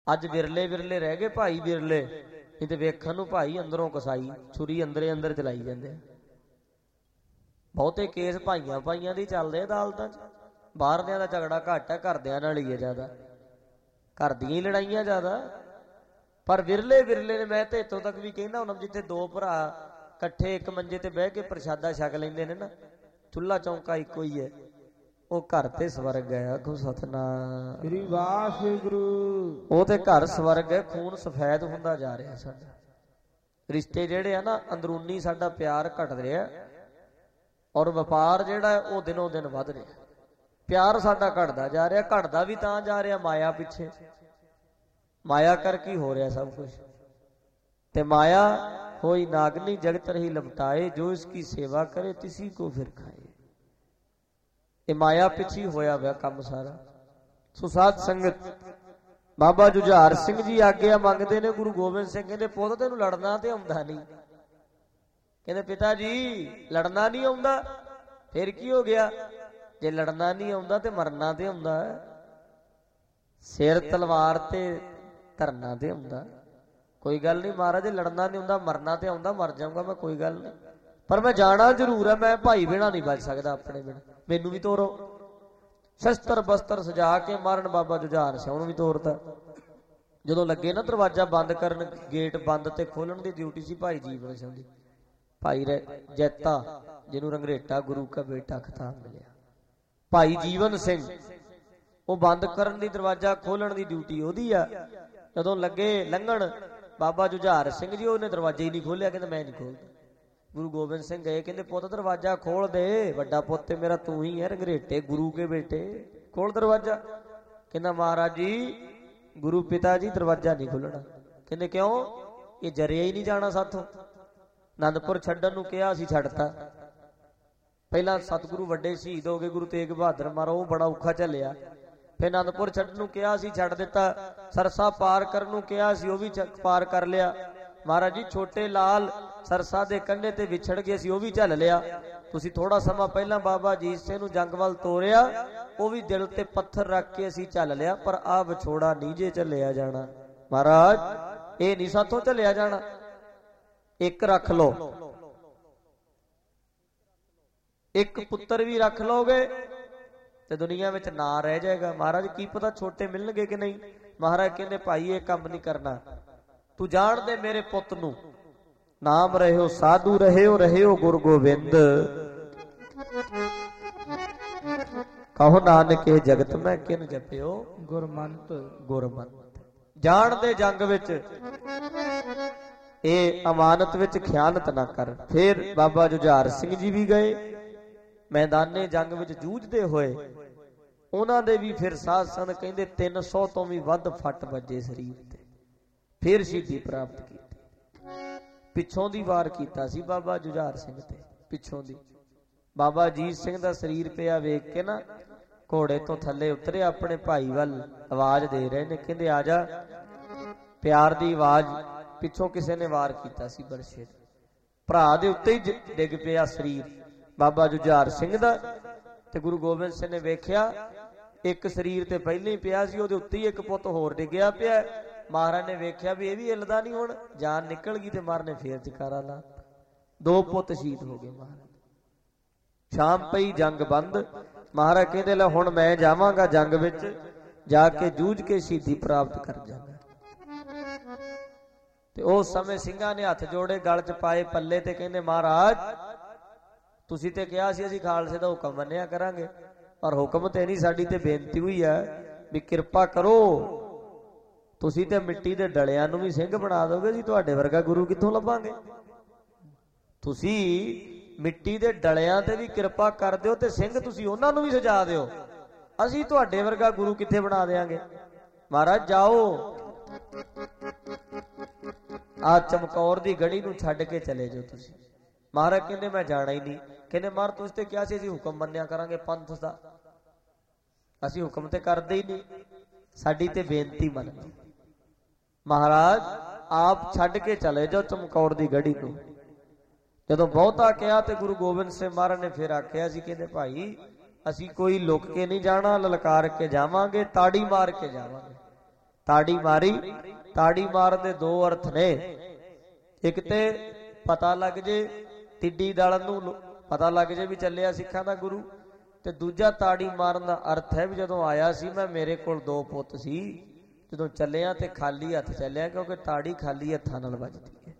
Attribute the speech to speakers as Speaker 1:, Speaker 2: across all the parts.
Speaker 1: ਅੱਜ ਵਿਰਲੇ ਵਿਰਲੇ ਰਹਿ ਗਏ ਭਾਈ ਵਿਰਲੇ, ਨਹੀਂ ਤੇ ਵੇਖਣ ਨੂੰ ਭਾਈ ਅੰਦਰੋਂ ਕਸਾਈ, ਛੁਰੀ ਅੰਦਰੇ ਅੰਦਰ ਚਲਾਈ ਜਾਂਦੇ ਆ। ਬਹੁਤੇ ਕੇਸ ਭਾਈਆਂ ਭਾਈਆਂ ਦੀ ਚੱਲਦੇ ਅਦਾਲਤਾਂ 'ਚ, ਬਾਹਰਲਿਆਂ ਦਾ ਝਗੜਾ ਘੱਟ ਹੈ, ਘਰਦਿਆਂ ਨਾਲ ਹੀ ਹੈ ਜ਼ਿਆਦਾ, ਘਰ ਦੀਆਂ ਹੀ ਲੜਾਈਆਂ ਜ਼ਿਆਦਾ। ਪਰ ਵਿਰਲੇ ਵਿਰਲੇ ਨੇ, ਮੈਂ ਤੇ ਇੱਥੋਂ ਤੱਕ ਵੀ ਕਹਿੰਦਾ ਹੁਣ, ਜਿੱਥੇ ਦੋ ਭਰਾ ਇਕੱਠੇ ਇੱਕ ਮੰਜੇ ਤੇ ਬਹਿ ਕੇ ਪ੍ਰਸ਼ਾਦਾ ਛਕ ਲੈਂਦੇ ਨੇ ਨਾ, ਚੁੱਲ੍ਹਾ ਚੌਂਕਾ ਇੱਕੋ ਹੀ ਹੈ, ਉਹ ਘਰ ਤੇ ਸਵਰਗ ਹੈ। ਆਖੋ ਸਤਨਾਮ ਸ੍ਰੀ ਵਾਹਿਗੁਰੂ। ਉਹ ਤੇ ਘਰ ਸਵਰਗ ਹੈ। ਖੂਨ ਸਫੈਦ ਹੁੰਦਾ ਜਾ ਰਿਹਾ ਸਾਡਾ, ਰਿਸ਼ਤੇ ਜਿਹੜੇ ਆ ਨਾ ਅੰਦਰੂਨੀ, ਸਾਡਾ ਪਿਆਰ ਘਟ ਰਿਹਾ, ਔਰ ਵਪਾਰ ਜਿਹੜਾ ਉਹ ਦਿਨੋਂ ਦਿਨ ਵੱਧ ਰਿਹਾ। ਪਿਆਰ ਸਾਡਾ ਘਟਦਾ ਜਾ ਰਿਹਾ, ਘਟਦਾ ਵੀ ਤਾਂ ਜਾ ਰਿਹਾ ਮਾਇਆ ਪਿੱਛੇ, ਮਾਇਆ ਕਰਕੇ ਹੋ ਰਿਹਾ ਸਭ ਕੁਛ। ਤੇ ਮਾਇਆ ਹੋਈ ਨਾਗਨੀ ਜਗਤ ਰਹੀ ਲਪਟਾਏ, ਜੋ ਇਸकी ਸੇਵਾ ਕਰੇ ਤਿਸੀ ਕੋ ਫਿਰ ਖਾਏ। ਇਹ ਮਾਇਆ ਪਿੱਛੇ ਹੋਇਆ ਹੋਇਆ ਕੰਮ ਸਾਰਾ। ਸੋ ਸਾਧ ਸੰਗਤ, ਬਾਬਾ ਜੁਝਾਰ ਸਿੰਘ ਜੀ ਆਗਿਆ ਮੰਗਦੇ ਨੇ। ਗੁਰੂ ਗੋਬਿੰਦ ਸਿੰਘ ਕਹਿੰਦੇ ਪੁੱਤ ਤੈਨੂੰ ਲੜਨਾ ਤੇ ਆਉਂਦਾ ਨਹੀਂ। ਕਹਿੰਦੇ ਪਿਤਾ ਜੀ ਲੜਨਾ ਨਹੀਂ ਆਉਂਦਾ, ਫਿਰ ਕੀ ਹੋ ਗਿਆ? ਜੇ ਲੜਨਾ ਨਹੀਂ ਆਉਂਦਾ ਤੇ ਮਰਨਾ ਤੇ ਆਉਂਦਾ, ਸਿਰ ਤਲਵਾਰ ਤੇ ਧਰਨਾ ਤੇ ਆਉਂਦਾ। ਕੋਈ ਗੱਲ ਨਹੀਂ ਮਹਾਰਾਜ, ਲੜਨਾ ਨਹੀਂ ਆਉਂਦਾ, ਮਰਨਾ ਤੇ ਆਉਂਦਾ, ਮਰ ਜਾਊਂਗਾ ਮੈਂ, ਕੋਈ ਗੱਲ ਨਹੀਂ, ਪਰ ਮੈਂ ਜਾਣਾ ਜ਼ਰੂਰ ਹੈ। ਮੈਂ ਭਾਈ ਬਿਨਾਂ ਨਹੀਂ ਬਚ ਸਕਦਾ, ਆਪਣੇ ਬਿਨਾਂ ਮੈਨੂੰ ਵੀ ਤੋਰੋ। ਸ਼ਸਤਰ ਬਸਤਰ ਸਜਾ ਕੇ ਮਾਰਨ ਬਾਬਾ ਜੁਝਾਰ ਸਿੰਘ ਨੂੰ ਵੀ ਤੋਰਤਾ। ਜਦੋਂ ਲੱਗੇ ਨਾ ਦਰਵਾਜ਼ਾ ਬੰਦ ਕਰਨ, ਗੇਟ ਬੰਦ ਤੇ ਖੋਲਣ ਦੀ ਡਿਊਟੀ ਸੀ ਭਾਈ ਜੀਵਨ ਸਿੰਘ ਦੀ। ਭਾਈ ਜੈਤਾ, ਜਿਹਨੂੰ ਰੰਗਰੇਟਾ ਗੁਰੂ ਕਾ ਬੇਟਾ ਖਿਤਾਬ ਮਿਲਿਆ, ਭਾਈ ਜੀਵਨ ਸਿੰਘ, ਉਹ ਬੰਦ ਕਰਨ ਦੀ, ਦਰਵਾਜ਼ਾ ਖੋਲਣ ਦੀ ਡਿਊਟੀ ਉਹਦੀ ਆ। ਜਦੋਂ ਲੱਗੇ ਲੰਘਣ ਬਾਬਾ ਜੁਝਾਰ ਸਿੰਘ ਜੀ, ਉਹਨੇ ਦਰਵਾਜ਼ਾ ਹੀ ਨਹੀਂ ਖੋਲਿਆ। ਕਹਿੰਦਾ ਮੈਂ ਨਹੀਂ ਖੋਲਦਾ। ਗੁਰੂ ਗੋਬਿੰਦ ਸਿੰਘ ਗਏ, ਕਹਿੰਦੇ ਪੁੱਤ ਦਰਵਾਜ਼ਾ ਖੋਲ ਦੇ, ਵੱਡਾ ਪੁੱਤ ਤੇ ਮੇਰਾ ਤੂੰ ਹੀ ਹੈ, ਰੰਗਰੇਟੇ ਗੁਰੂ ਕੇ ਬੇਟੇ, ਖੋਲ ਦਰਵਾਜ਼ਾ। ਕਹਿੰਦਾ ਮਹਾਰਾਜ ਜੀ, ਗੁਰੂ ਪਿਤਾ ਜੀ ਦਰਵਾਜ਼ਾ ਨਹੀਂ ਖੋਲਣਾ। ਕਹਿੰਦੇ ਕਿਉਂ? ਇਹ ਜਰਿਆ ਹੀ ਨਹੀਂ ਜਾਣਾ ਸਾਥੋਂ। ਆਨੰਦਪੁਰ ਛੱਡਣ ਨੂੰ ਕਿਹਾ, ਅਸੀਂ ਛੱਡਤਾ। ਪਹਿਲਾਂ ਸਤਿਗੁਰੂ ਵੱਡੇ ਸ਼ਹੀਦ ਹੋ ਗਏ, ਗੁਰੂ ਤੇਗ ਬਹਾਦਰ ਮਹਾਰਾਜ, ਉਹ ਬੜਾ ਔਖਾ ਝੱਲਿਆ। ਫਿਰ ਆਨੰਦਪੁਰ ਛੱਡਣ ਨੂੰ ਕਿਹਾ, ਅਸੀਂ ਛੱਡ ਦਿੱਤਾ। ਸਰਸਾ ਪਾਰ ਕਰਨ ਨੂੰ ਕਿਹਾ ਸੀ, ਉਹ ਵੀ ਪਾਰ ਕਰ ਲਿਆ। ਮਹਾਰਾਜ ਜੀ ਛੋਟੇ ਲਾਲ ਸਰਸਾ ਦੇ ਕੰਢੇ ਤੇ ਵਿਛੜ ਗਏ ਸੀ, ਉਹ ਵੀ ਝੱਲ ਲਿਆ। ਤੁਸੀਂ ਥੋੜਾ ਸਮਾਂ ਪਹਿਲਾਂ ਬਾਬਾ ਅਜੀਤ ਸਿੰਘ ਨੂੰ ਜੰਗ ਵੱਲ ਤੋਰਿਆ, ਉਹ ਵੀ ਦਿਲ ਤੇ ਪੱਥਰ ਰੱਖ ਕੇ ਅਸੀਂ ਝੱਲ ਲਿਆ, ਪਰ ਆਹ ਵਿਛੋੜਾ ਨਹੀਂ ਜੇ ਝੱਲਿਆ ਜਾਣਾ। ਮਹਾਰਾਜ ਇਹ ਨਹੀਂ ਸਾਥੋਂ ਝੱਲਿਆ ਜਾਣਾ। ਇੱਕ ਰੱਖ ਲਓ, ਇੱਕ ਪੁੱਤਰ ਵੀ ਰੱਖ ਲਓਗੇ ਤੇ ਦੁਨੀਆ ਵਿੱਚ ਨਾਂ ਰਹਿ ਜਾਏਗਾ। ਮਹਾਰਾਜ ਕੀ ਪਤਾ ਛੋਟੇ ਮਿਲਣਗੇ ਕਿ ਨਹੀਂ। ਮਹਾਰਾਜ ਕਹਿੰਦੇ ਭਾਈ ਇਹ ਕੰਮ ਨਹੀਂ ਕਰਨਾ, ਤੂੰ ਜਾਣ ਦੇ ਮੇਰੇ ਪੁੱਤ ਨੂੰ, ਨਾਮ ਰਹਿਓ ਸਾਧੂ ਰਹਿਓ ਗੁਰ ਗੋਬਿੰਦ, ਕਹੋ ਨਾਨਕ ਇਹ ਜਗਤ ਮੈਂ ਕਿਨ ਜਪਿਓ ਗੁਰਮੰਤ ਗੁਰਮੰਤ। ਜਾਣ ਦੇ ਜੰਗ ਵਿੱਚ, ਇਹ ਅਮਾਨਤ ਵਿੱਚ ਖਿਆਨਤ ਨਾ ਕਰ। ਫਿਰ ਬਾਬਾ ਜੁਝਾਰ ਸਿੰਘ ਜੀ ਵੀ ਗਏ ਮੈਦਾਨੇ ਜੰਗ ਵਿੱਚ ਜੂਝਦੇ ਹੋਏ। ਉਹਨਾਂ ਦੇ ਵੀ ਫਿਰ ਸਾਧ ਸੰਗਤ ਕਹਿੰਦੇ 300 ਤੋਂ ਵੀ ਵੱਧ ਫੱਟ ਵੱਜੇ ਸਰੀਰ ਤੇ, ਫਿਰ ਸ਼ਹੀਦੀ ਪ੍ਰਾਪਤ ਕੀਤੀ। ਪਿੱਛੋਂ ਦੀ ਵਾਰ ਕੀਤਾ ਸੀ ਬਾਬਾ ਜੁਝਾਰ ਸਿੰਘ ਤੇ, ਪਿੱਛੋਂ ਦੀ। ਬਾਬਾ ਅਜੀਤ ਸਿੰਘ ਦਾ ਸਰੀਰ ਪਿਆ ਵੇਖ ਕੇ ਨਾ, ਘੋੜੇ ਤੋਂ ਥੱਲੇ ਉਤਰੇ, ਆਪਣੇ ਭਾਈ ਵੱਲ ਆਵਾਜ਼ ਦੇ ਰਹੇ ਨੇ, ਕਹਿੰਦੇ ਆ ਜਾ। ਪਿਆਰ ਦੀ ਆਵਾਜ਼, ਪਿੱਛੋਂ ਕਿਸੇ ਨੇ ਵਾਰ ਕੀਤਾ ਸੀ ਬਰਸ਼ੇ, ਭਰਾ ਦੇ ਉੱਤੇ ਹੀ ਡਿੱਗ ਪਿਆ ਸਰੀਰ ਬਾਬਾ ਜੁਝਾਰ ਸਿੰਘ ਦਾ। ਤੇ ਗੁਰੂ ਗੋਬਿੰਦ ਸਿੰਘ ਨੇ ਵੇਖਿਆ, ਇੱਕ ਸਰੀਰ ਤੇ ਪਹਿਲਾਂ ਹੀ ਪਿਆ ਸੀ, ਉਹਦੇ ਉੱਤੇ ਹੀ ਇੱਕ ਪੁੱਤ ਹੋਰ ਡਿੱਗਿਆ ਪਿਆ। ਮਹਾਰਾਜ ਨੇ ਵੇਖਿਆ ਵੀ ਇਹ ਵੀ ਹਿੱਲਦਾ ਨਹੀਂ, ਹੁਣ ਜਾਨ ਨਿਕਲ ਗਈ, ਤੇ ਮਹਾਰਾਜ ਨੇ ਫੇਰ ਜਕਾਰਾ ਲਾ, 2 ਪੁੱਤ ਸ਼ਹੀਦ ਹੋ ਗਏ ਮਹਾਰਾਜ। ਸ਼ਾਮ ਪਈ, ਜੰਗ ਬੰਦ। ਮਹਾਰਾਜ ਕਹਿੰਦੇ ਲੈ ਹੁਣ ਮੈਂ ਜਾਵਾਂਗਾ ਜੰਗ ਵਿੱਚ, ਜਾ ਕੇ ਜੂਝ ਕੇ ਸ਼ਹੀਦੀ ਪ੍ਰਾਪਤ ਕਰ ਜਾਵਾਂਗਾ। ਤੇ ਉਸ ਸਮੇਂ ਸਿੰਘਾਂ ਨੇ ਹੱਥ ਜੋੜੇ, ਗਲ 'ਚ ਪਾਏ ਪੱਲੇ, ਤੇ ਕਹਿੰਦੇ ਮਹਾਰਾਜ ਤੁਸੀਂ ਤੇ ਕਿਹਾ ਸੀ ਅਸੀਂ ਖਾਲਸੇ ਦਾ ਹੁਕਮ ਮੰਨਿਆ ਕਰਾਂਗੇ, ਪਰ ਹੁਕਮ ਤੇ ਨਹੀਂ, ਸਾਡੀ ਤੇ ਬੇਨਤੀ ਹੋਈ ਹੈ ਵੀ ਕਿਰਪਾ ਕਰੋ, ਤੁਸੀਂ ਤੇ ਮਿੱਟੀ ਦੇ ਡਲਿਆਂ ਨੂੰ ਵੀ ਸਿੰਘ ਬਣਾ ਦੋਗੇ ਜੀ, ਤੁਹਾਡੇ ਵਰਗਾ ਗੁਰੂ ਕਿੱਥੋਂ ਲੱਭਾਂਗੇ। ਤੁਸੀਂ ਮਿੱਟੀ ਦੇ ਡਲਿਆਂ ਤੇ ਵੀ ਕਿਰਪਾ ਕਰ ਦਿਓ, ਤੇ ਸਿੰਘ ਤੁਸੀਂ ਉਹਨਾਂ ਨੂੰ ਵੀ ਸਜਾ ਦਿਓ, ਅਸੀਂ ਤੁਹਾਡੇ ਵਰਗਾ ਗੁਰੂ ਕਿੱਥੇ ਬਣਾ ਦੇਾਂਗੇ। ਮਹਾਰਾਜ ਜਾਓ, ਆ ਚਮਕੌਰ ਦੀ ਗੜੀ ਨੂੰ ਛੱਡ ਕੇ ਚਲੇ ਜਾਓ ਤੁਸੀਂ। ਮਹਾਰਾਜ ਕਹਿੰਦੇ ਮੈਂ ਜਾਣਾ ਹੀ ਨਹੀਂ। ਕਹਿੰਦੇ ਮਹਾਰਾਜ ਤੁਸੀਂ ਤੇ ਕਿਹਾ ਸੀ ਅਸੀਂ ਹੁਕਮ ਮੰਨਿਆ ਕਰਾਂਗੇ ਪੰਥ ਦਾ, ਅਸੀਂ ਹੁਕਮ ਤੇ ਕਰਦੇ ਹੀ ਨਹੀਂ, ਸਾਡੀ ਤੇ ਬੇਨਤੀ ਮੰਨ ਲਓ। ਮਹਾਰਾਜ ਆਪ ਛੱਡ ਕੇ ਚਲੇ ਜਾਓ ਚਮਕੌਰ ਦੀ ਗੜੀ ਨੂੰ। ਜਦੋਂ ਬਹੁਤਾ ਕਿਹਾ ਤੇ ਗੁਰੂ ਗੋਬਿੰਦ ਸਿੰਘ ਮਹਾਰਾਜ ਨੇ ਫਿਰ ਆਖਿਆ ਸੀ, ਕਹਿੰਦੇ ਭਾਈ ਅਸੀਂ ਕੋਈ ਲੁਕ ਕੇ ਨਹੀਂ ਜਾਣਾ, ਲਲਕਾਰ ਕੇ ਜਾਵਾਂਗੇ, ਤਾੜੀ ਮਾਰ ਕੇ ਜਾਵਾਂਗੇ। ਤਾੜੀ ਮਾਰੀ। ਤਾੜੀ ਮਾਰਨ ਦੇ ਦੋ ਅਰਥ ਨੇ, ਇੱਕ ਤੇ ਪਤਾ ਲੱਗ ਜੇ, ਟਿੱਡੀ ਦਲ ਨੂੰ ਪਤਾ ਲੱਗ ਜੇ ਵੀ ਚੱਲਿਆ ਸਿੱਖਾਂ ਦਾ ਗੁਰੂ, ਤੇ ਦੂਜਾ ਤਾੜੀ ਮਾਰਨ ਦਾ ਅਰਥ ਹੈ ਵੀ ਜਦੋਂ ਆਇਆ ਸੀ ਮੈਂ, ਮੇਰੇ ਕੋਲ 2 ਪੁੱਤ ਸੀ, ਜਦੋਂ ਚੱਲਿਆ ਤੇ ਖਾਲੀ ਹੱਥ ਚੱਲਿਆ, ਕਿਉਂਕਿ ਤਾੜੀ ਖਾਲੀ ਹੱਥਾਂ ਨਾਲ ਵੱਜਦੀ ਹੈ।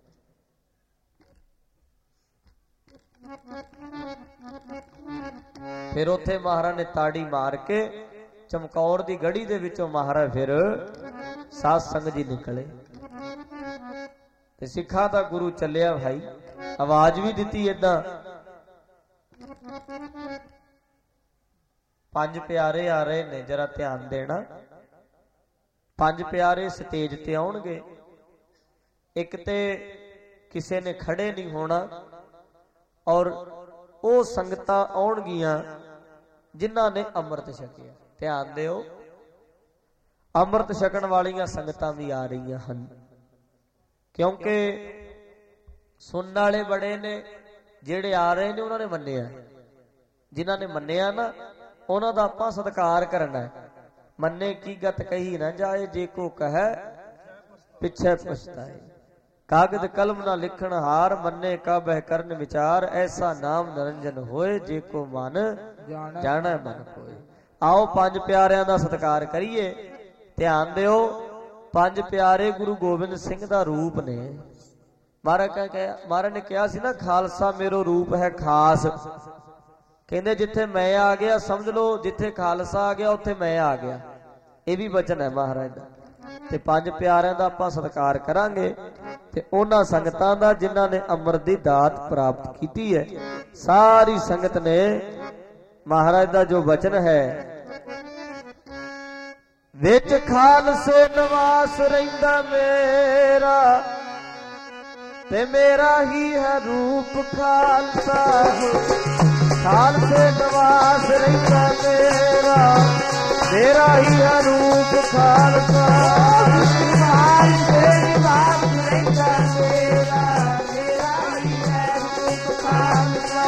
Speaker 1: ਫਿਰ ਉੱਥੇ ਮਹਾਰਾਜ ਨੇ ਤਾੜੀ ਮਾਰ ਕੇ ਚਮਕੌਰ ਦੀ ਗੜੀ ਦੇ ਵਿੱਚੋਂ ਮਹਾਰਾਜ ਫਿਰ ਸਾਧ ਸੰਗਤ ਜੀ ਨਿਕਲੇ ਤੇ ਸਿੱਖਾਂ ਦਾ ਗੁਰੂ ਚੱਲਿਆ। ਭਾਈ ਆਵਾਜ਼ ਵੀ ਦਿੱਤੀ ਏਦਾਂ, 5 ਪਿਆਰੇ ਆ ਰਹੇ ਨੇ, ਜਰਾ ਧਿਆਨ ਦੇਣਾ। 5 ਪਿਆਰੇ ਸਟੇਜ ਤੇ ਆਉਣਗੇ। ਇੱਕ ਤੇ ਕਿਸੇ ਨੇ ਖੜੇ ਨਹੀਂ ਹੋਣਾ, ਔਰ ਉਹ ਸੰਗਤਾਂ ਆਉਣਗੀਆਂ ਜਿਨ੍ਹਾਂ ਨੇ ਅੰਮ੍ਰਿਤ ਛਕਿਆ। ਧਿਆਨ ਦਿਓ, ਅੰਮ੍ਰਿਤ ਛਕਣ ਵਾਲੀਆਂ ਸੰਗਤਾਂ ਵੀ ਆ ਰਹੀਆਂ ਹਨ, ਕਿਉਂਕਿ ਸੁਣਨ ਵਾਲੇ ਬੜੇ ਨੇ। ਜਿਹੜੇ ਆ ਰਹੇ ਨੇ ਉਹਨਾਂ ਨੇ ਮੰਨਿਆ, ਜਿਨ੍ਹਾਂ ਨੇ ਮੰਨਿਆ ਨਾ ਉਹਨਾਂ ਦਾ ਆਪਾਂ ਸਤਿਕਾਰ ਕਰਨਾ। ਮੰਨੇ ਕੀ ਗਤ ਕਹੀ ਨਾ ਜਾਏ, ਜੇ ਕੋ ਕਹੈ ਪਿੱਛੇ ਪਛਤਾਏ। ਕਾਗਦ ਕਲਮ ਨਾ ਲਿਖਣ ਹਾਰ, ਮੰਨੇ ਕਾ ਬਹਿ ਕਰਨ ਵਿਚਾਰ। ਐਸਾ ਨਾਮ ਨਿਰੰਜਨ ਹੋਏ, ਜੇ ਕੋ ਮਨ ਜਾਣੈ ਮਨ ਕੋਏ। ਆਓ 5 ਪਿਆਰਿਆਂ ਦਾ ਸਤਿਕਾਰ ਕਰੀਏ। ਧਿਆਨ ਦਿਓ, 5 ਪਿਆਰੇ ਗੁਰੂ ਗੋਬਿੰਦ ਸਿੰਘ ਦਾ ਰੂਪ ਨੇ। ਮਹਾਰਾਜ ਨੇ ਕਿਹਾ ਸੀ ਨਾ, ਖਾਲਸਾ ਮੇਰੋ ਰੂਪ ਹੈ ਖਾਸ। ਕਹਿੰਦੇ ਜਿੱਥੇ ਮੈਂ ਆ ਗਿਆ ਸਮਝ ਲਓ, ਜਿੱਥੇ ਖਾਲਸਾ ਆ ਗਿਆ ਉੱਥੇ ਮੈਂ ਆ ਗਿਆ। ਇਹ ਵੀ ਵਚਨ ਹੈ ਮਹਾਰਾਜ ਦਾ। ਤੇ 5 ਪਿਆਰਿਆਂ ਦਾ ਆਪਾਂ ਸਤਿਕਾਰ ਕਰਾਂਗੇ, ਤੇ ਉਹਨਾਂ ਸੰਗਤਾਂ ਦਾ ਜਿਨ੍ਹਾਂ ਨੇ ਅੰਮ੍ਰਿਤ ਦੀ ਦਾਤ ਪ੍ਰਾਪਤ ਕੀਤੀ ਹੈ। ਸਾਰੀ ਸੰਗਤ ਨੇ ਮਹਾਰਾਜ ਦਾ ਜੋ ਵਚਨ ਹੈ, ਵਿੱਚ ਖਾਲਸੇ ਨਿਵਾਸ ਰਹਿੰਦਾ ਮੇਰਾ, ਤੇ ਮੇਰਾ ਹੀ ਹੈ ਰੂਪ ਖਾਲਸਾ। ਖਾਲਸੇ ਨਿਵਾਸ ਰਹਿੰਦਾ ਮੇਰਾ, ਮੇਰਾ ਹੀ ਹੈ ਰੂਪ ਖਾਲਸਾ। ਖਾਲਸੇ ਨਿਵਾਸ ਰਹਿੰਦਾ ਮੇਰਾ, ਮੇਰਾ ਹੀ ਹੈ ਰੂਪ ਖਾਲਸਾ।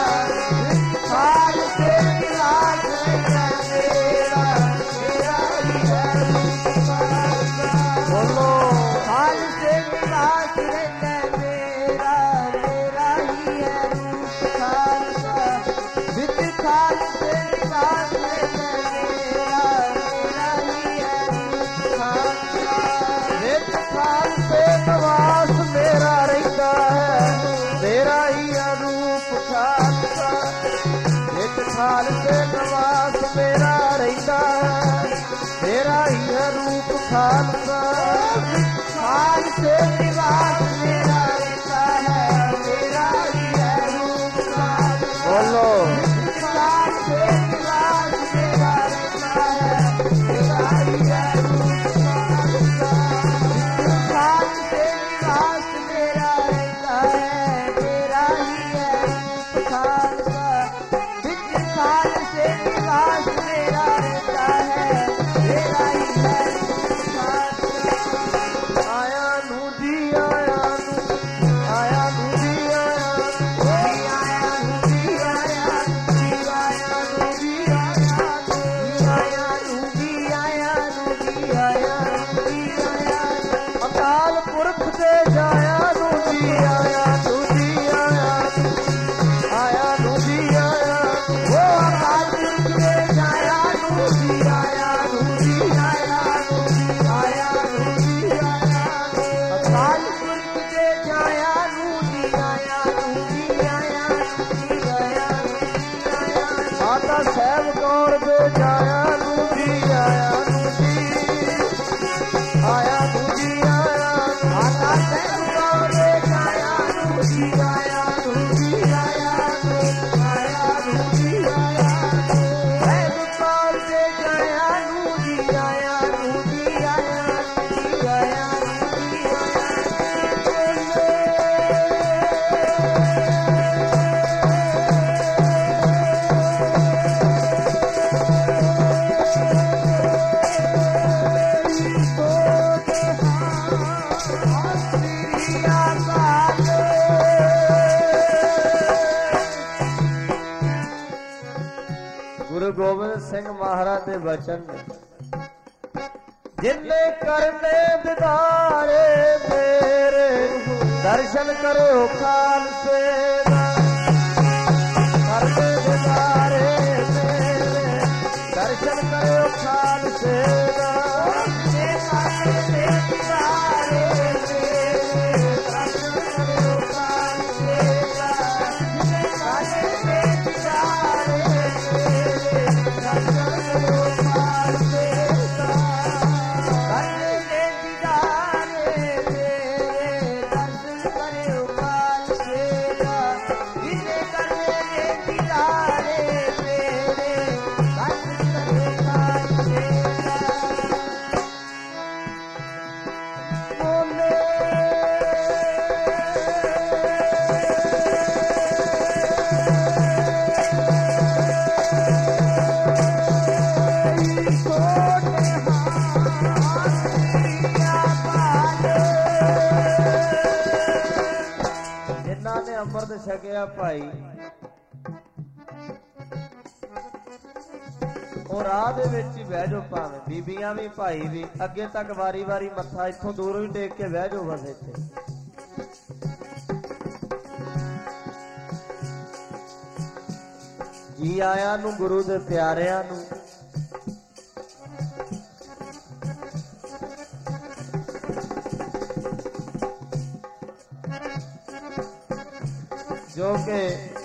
Speaker 1: ਖਾਲਸੇ ਨਿਵਾਸ ਰਹਿੰਦਾ ਮੇਰਾ, ਮੇਰਾ ਹੀ ਹੈ ਰੂਪ ਖਾਲਸਾ। ਬੋਲੋ, ਖਾਲਸੇ ਨਿਵਾਸ ਰਹਿੰਦਾ ਮੇਰਾ, ਮੇਰਾ ਹੀ ਹੈ ਰੂਪ ਖਾਲਸਾ। ਵਿੱਚ ਖਾਲਸੇ ਨਿਵਾਸ ਰਹਿੰਦਾ ਮੇਰਾ, ਮੇਰਾ ਹੀ ਹੈ ਰੂਪ ਖਾਲਸਾ। ਵਿੱਚ ਖਾਲਸੇ ਨਿਵਾਸ ਮੇਰਾ ਰਹਿੰਦਾ ਹੈ, ਮੇਰਾ ਹੀ ਹੈ ਰੂਪ ਖਾਲਸਾ। ਵਿੱਚ ਖਾਲਸੇ ਨਿਵਾਸ ਮੇਰਾ ਰਹਿੰਦਾ ਹੈ, ਮੇਰਾ ਹੀ ਹੈ ਰੂਪ ਖਾਲਸਾ। ਖਾਲਸੇ ਨਿਵਾਸ ਮੇਰਾ ਰਹਿੰਦਾ ਹੈ, ਮੇਰਾ ਹੀ ਹੈ ਰੂਪ ਖਾਲਸਾ। ਬੋਲੋ, ਖਾਲਸੇ ਨਿਵਾਸ ਮੇਰਾ ਰਹਿੰਦਾ ਹੈ, ਮੇਰਾ ਹੀ ਹੈ ਰੂਪ ਖਾਲਸਾ। ਖਾਲਸੇ ਨਿਵਾਸ ਮੇਰਾ ਰਹਿੰਦਾ ਹੈ, ਮੇਰਾ ਹੀ ਹੈ ਰੂਪ ਖਾਲਸਾ। ਵਿੱਚ ਖਾਲਸੇ ਨਿਵਾਸ ਮੇਰਾ ਰਹਿੰਦਾ ਹੈ, ਮੇਰਾ ਹੀ ਹੈ ਰੂਪ ਖਾਲਸਾ। ਆਇਆ ਨੂੰ ਜੀ ਆਇਆ ਨੂੰ, ਆਇਆ ਨੂੰ ਜੀ ਆਇਆ ਨੂੰ, ਆਇਆ ਨੂੰ ਜੀ ਆਇਆ ਨੂੰ, ਆਇਆ ਨੂੰ ਜੀ ਆਇਆ ਨੂੰ, ਆਇਆ ਨੂੰ ਜੀ ਆਇਆ ਨੂੰ, ਆਇਆ ਨੂੰ ਜੀ ਆਇਆ ਨੂੰ। ਅਕਾਲ ਪੁਰਖ ਦੇ ਜਾਇਆ ਨੂੰ ਜੀ ਆਇਆ ਨੂੰ, ਜੀ ਆਇਆ ਨੂੰ, ਆਇਆ ਨੂੰ ਜੀ ਆਇਆ ਨੂੰ। ਉਹ ਅਕਾਲ ਪੁਰਖ ਦੇ ਜਾਇਆ ਨੂੰ ਜੀ ਆਇਆ ਨੂੰ, ਜੀ ਆਇਆ ਨੂੰ, ਆਇਆ ਨੂੰ ਜੀ ਆਇਆ ਨੂੰ। ਅਕਾਲ ਪੁਰਖ ਦੇ ਜਾਇਆ ਨੂੰ ਜੀ ਆਇਆ ਨੂੰ, ਜੀ ਆਇਆ ਨੂੰ, ਜੀ ਆਇਆ ਨੂੰ, ਆਇਆ ਨੂੰ। ਮਾਤਾ ਸਾਹਿਬ ਕੌਰ ਦੇ ਜਾਇਆ ਨੂੰ ਜੀ ਆਇਆ ਨੂੰ, ਜੀ ਆਇਆ ਨੂੰ, ਜੀ ਆਇਆ ਨੂੰ। ਮਾਤਾ ਸਾਹਿਬ ਕੌਰ ਦੇ ਜਾਇਆ ਨੂੰ ਜੀ ਆਇਆ ਨੂੰ, ਜੀ ਆਇਆ ਨੂੰ, ਆਇਆ ਨੂੰ, ਜੀ ਆਇਆ ਨੂੰ। ਸਾਹਿਬ ਕੌਰ ਦੇ ਜਾਇਆ ਨੂੰ ਜੀ ਆਇਆ ਨੂੰ, ਜੀ ਆਇਆ ਨੂੰ, ਜੀ ਆਇਆ ਨੂੰ, ਜੀ ਆਇਆ ਨੂੰ। ਗੁਰੂ ਗੋਬਿੰਦ ਸਿੰਘ ਮਹਾਰਾਜ ਦੇ ਬਚਨ जिन्ने करने दिदारे मेरे दर्शन करो खालसे करने दिदारे मेरे दर्शन करो खालसे छकिया भाई और राह दे विच ही बह जाओ, भावें बीबियां भी भाई भी अगे तक वारी वारी मत्था इत्थों दूरों ही टेक के बह जाओ बस इत्थे। जी आया नू गुरु दे प्यारिਆਂ नू जो कि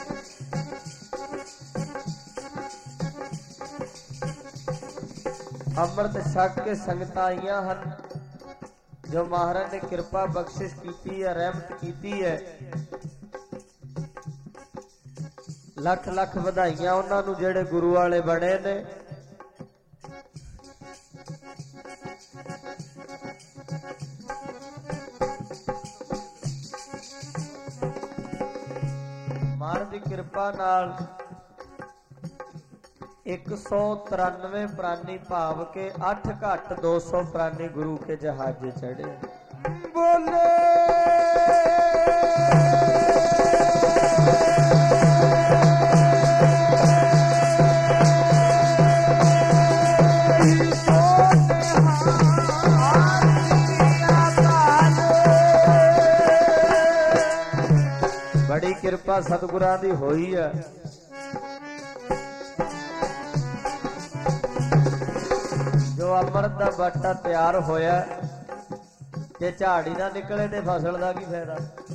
Speaker 1: अमृत छक के संगत आईयां हन, जो महाराज ने कृपा बख्शिश की है, रहमत की है। लख लख वधाइयां उन्हां नूं जेड़े गुरु वाले बने ने। महाराज की कृपा नाल 193 प्राणी भाव के 8 घट 200 प्राणी गुरु के जहाजे चढ़े। बोले बड़ी कृपा सतगुरां दी होई है। जो अमृत दा बट्टा तैयार होया जे झाड़ी ना निकले ते फसल दा की फायदा,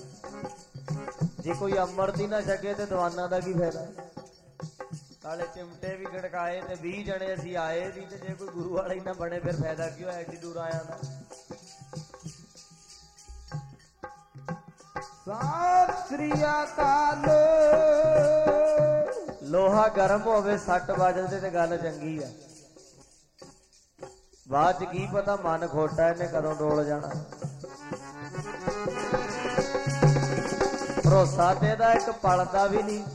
Speaker 1: जे कोई अमृत ही ना छके ते दवाना दा की फायदा। काले चिमटे भी गड़काए ते 20 जने असीं आए भी ते जे कोई गुरु वाला ही ना बने फिर फायदा की होया एडी दूर आया दा। सत श्री अकाल। लोहा गर्म होवे सट वजदे ते गल चंगी है, बाद च की पता मन खोटा इन्हें कदों डोल जाना। भरोसा ते दा एक पल दा भी नहीं,